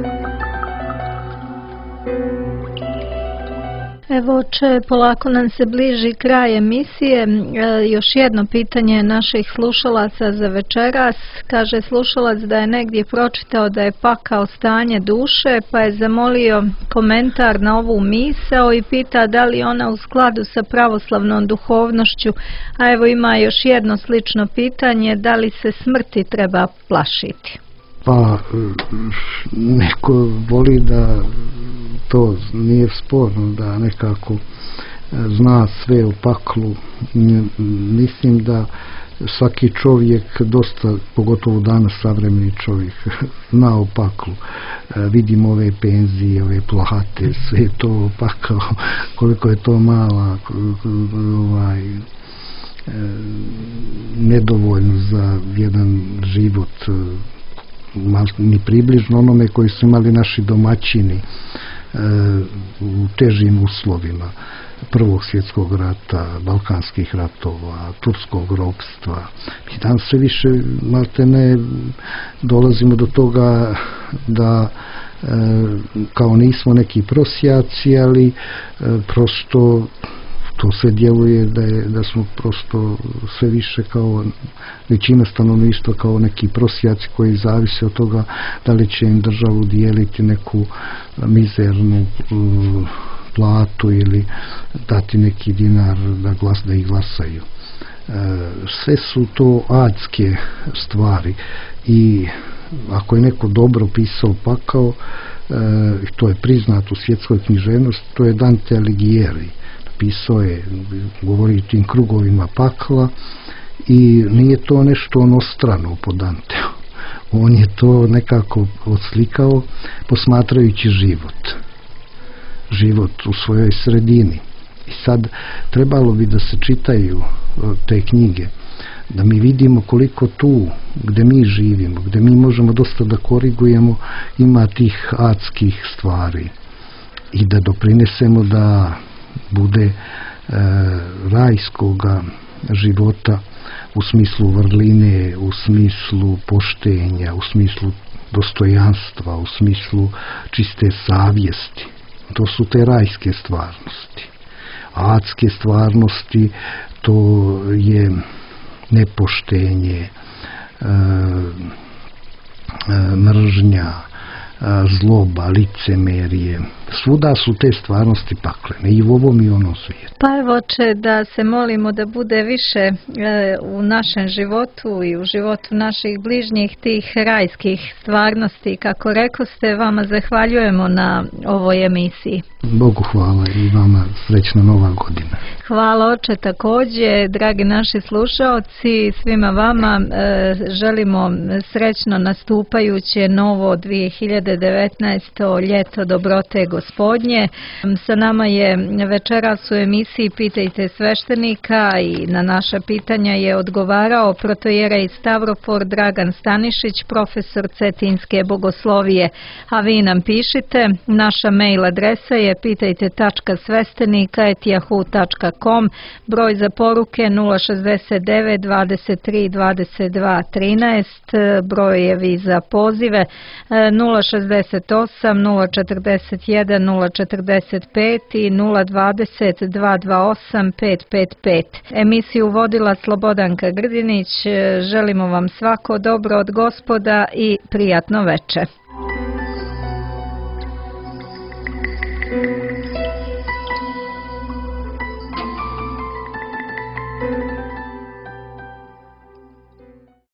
Evo, oče, polako nam se bliži kraj emisije. E, još jedno pitanje naših slušalaca za večeras. Kaže slušalac da je negdje pročitao da je pakao stanje duše, pa je zamolio komentar na ovu misao i pita da li ona u skladu sa pravoslavnom duhovnošću. A evo ima još jedno slično pitanje, da li se smrti treba plašiti? Pa neko voli da to nije sporno, da nekako zna sve o paklu. Mislim da svaki čovjek, dosta, pogotovo danas savremeni čovjek, zna o paklu. Vidimo ove penzije, ove plate, sve to pakao, koliko je to mala, ovaj, nedovoljno za jedan život, ni približno onome koji su imali naši domaćini e, u težim uslovima Prvog svjetskog rata, Balkanskih ratova, turskog ropstva. I danas sve više malte ne dolazimo do toga da e, kao nismo neki prosjaci, ali e, prosto to sve djeluje da, je, da smo prosto sve više kao većina stanovništva kao neki prosjaci koji zavise od toga da li će im državu dijeliti neku mizernu uh, platu ili dati neki dinar da, glas, da ih glasaju. Uh, sve su to adske stvari i ako je neko dobro pisao pakao, uh, to je priznato u svjetskoj književnosti, to je Dante Alighieri. Pisao je, govori o tim krugovima pakla i nije to nešto onostrano po Danteu. On je to nekako odslikao posmatrajući život. Život u svojoj sredini. I sad trebalo bi da se čitaju te knjige da mi vidimo koliko tu gdje mi živimo, gdje mi možemo dosta da korigujemo, ima tih adskih stvari i da doprinesemo da bude e, rajskoga života u smislu vrline, u smislu poštenja, u smislu dostojanstva, u smislu čiste savjesti. To su te rajske stvarnosti. A adske stvarnosti to je nepoštenje, e, e, mržnja, e, zloba, licemerije. Svuda su te stvarnosti paklene i u ovom i onom svijetu. Pa evo, oče, da se molimo da bude više e, u našem životu i u životu naših bližnjih tih rajskih stvarnosti. Kako rekoste, vama zahvaljujemo na ovoj emisiji. Bogu hvala i vama srećna nova godina. Hvala, oče, također, dragi naši slušaoci, svima vama e, želimo srećno nastupajuće novo dvije hiljade devetnaesto ljeto dobrote Gospodnje. Sa nama je večeras u emisiji Pitajte sveštenika i na naša pitanja je odgovarao protojerej Stavropor Dragan Stanišić, profesor Cetinske bogoslovije. A vi nam pišite, naša mail adresa je pitajte tačka sveštenika at yahoo tačka com, broj za poruke nula šezdeset devet dvadeset tri dvadeset dva trinaest, brojevi za pozive nula šezdeset osam nula četrdeset jedan nula četrdeset pet i nula dvadeset dva dva osam pet pet pet. Emisiju vodila Slobodanka Grdinić. Želimo vam svako dobro od Gospoda i prijatno veče.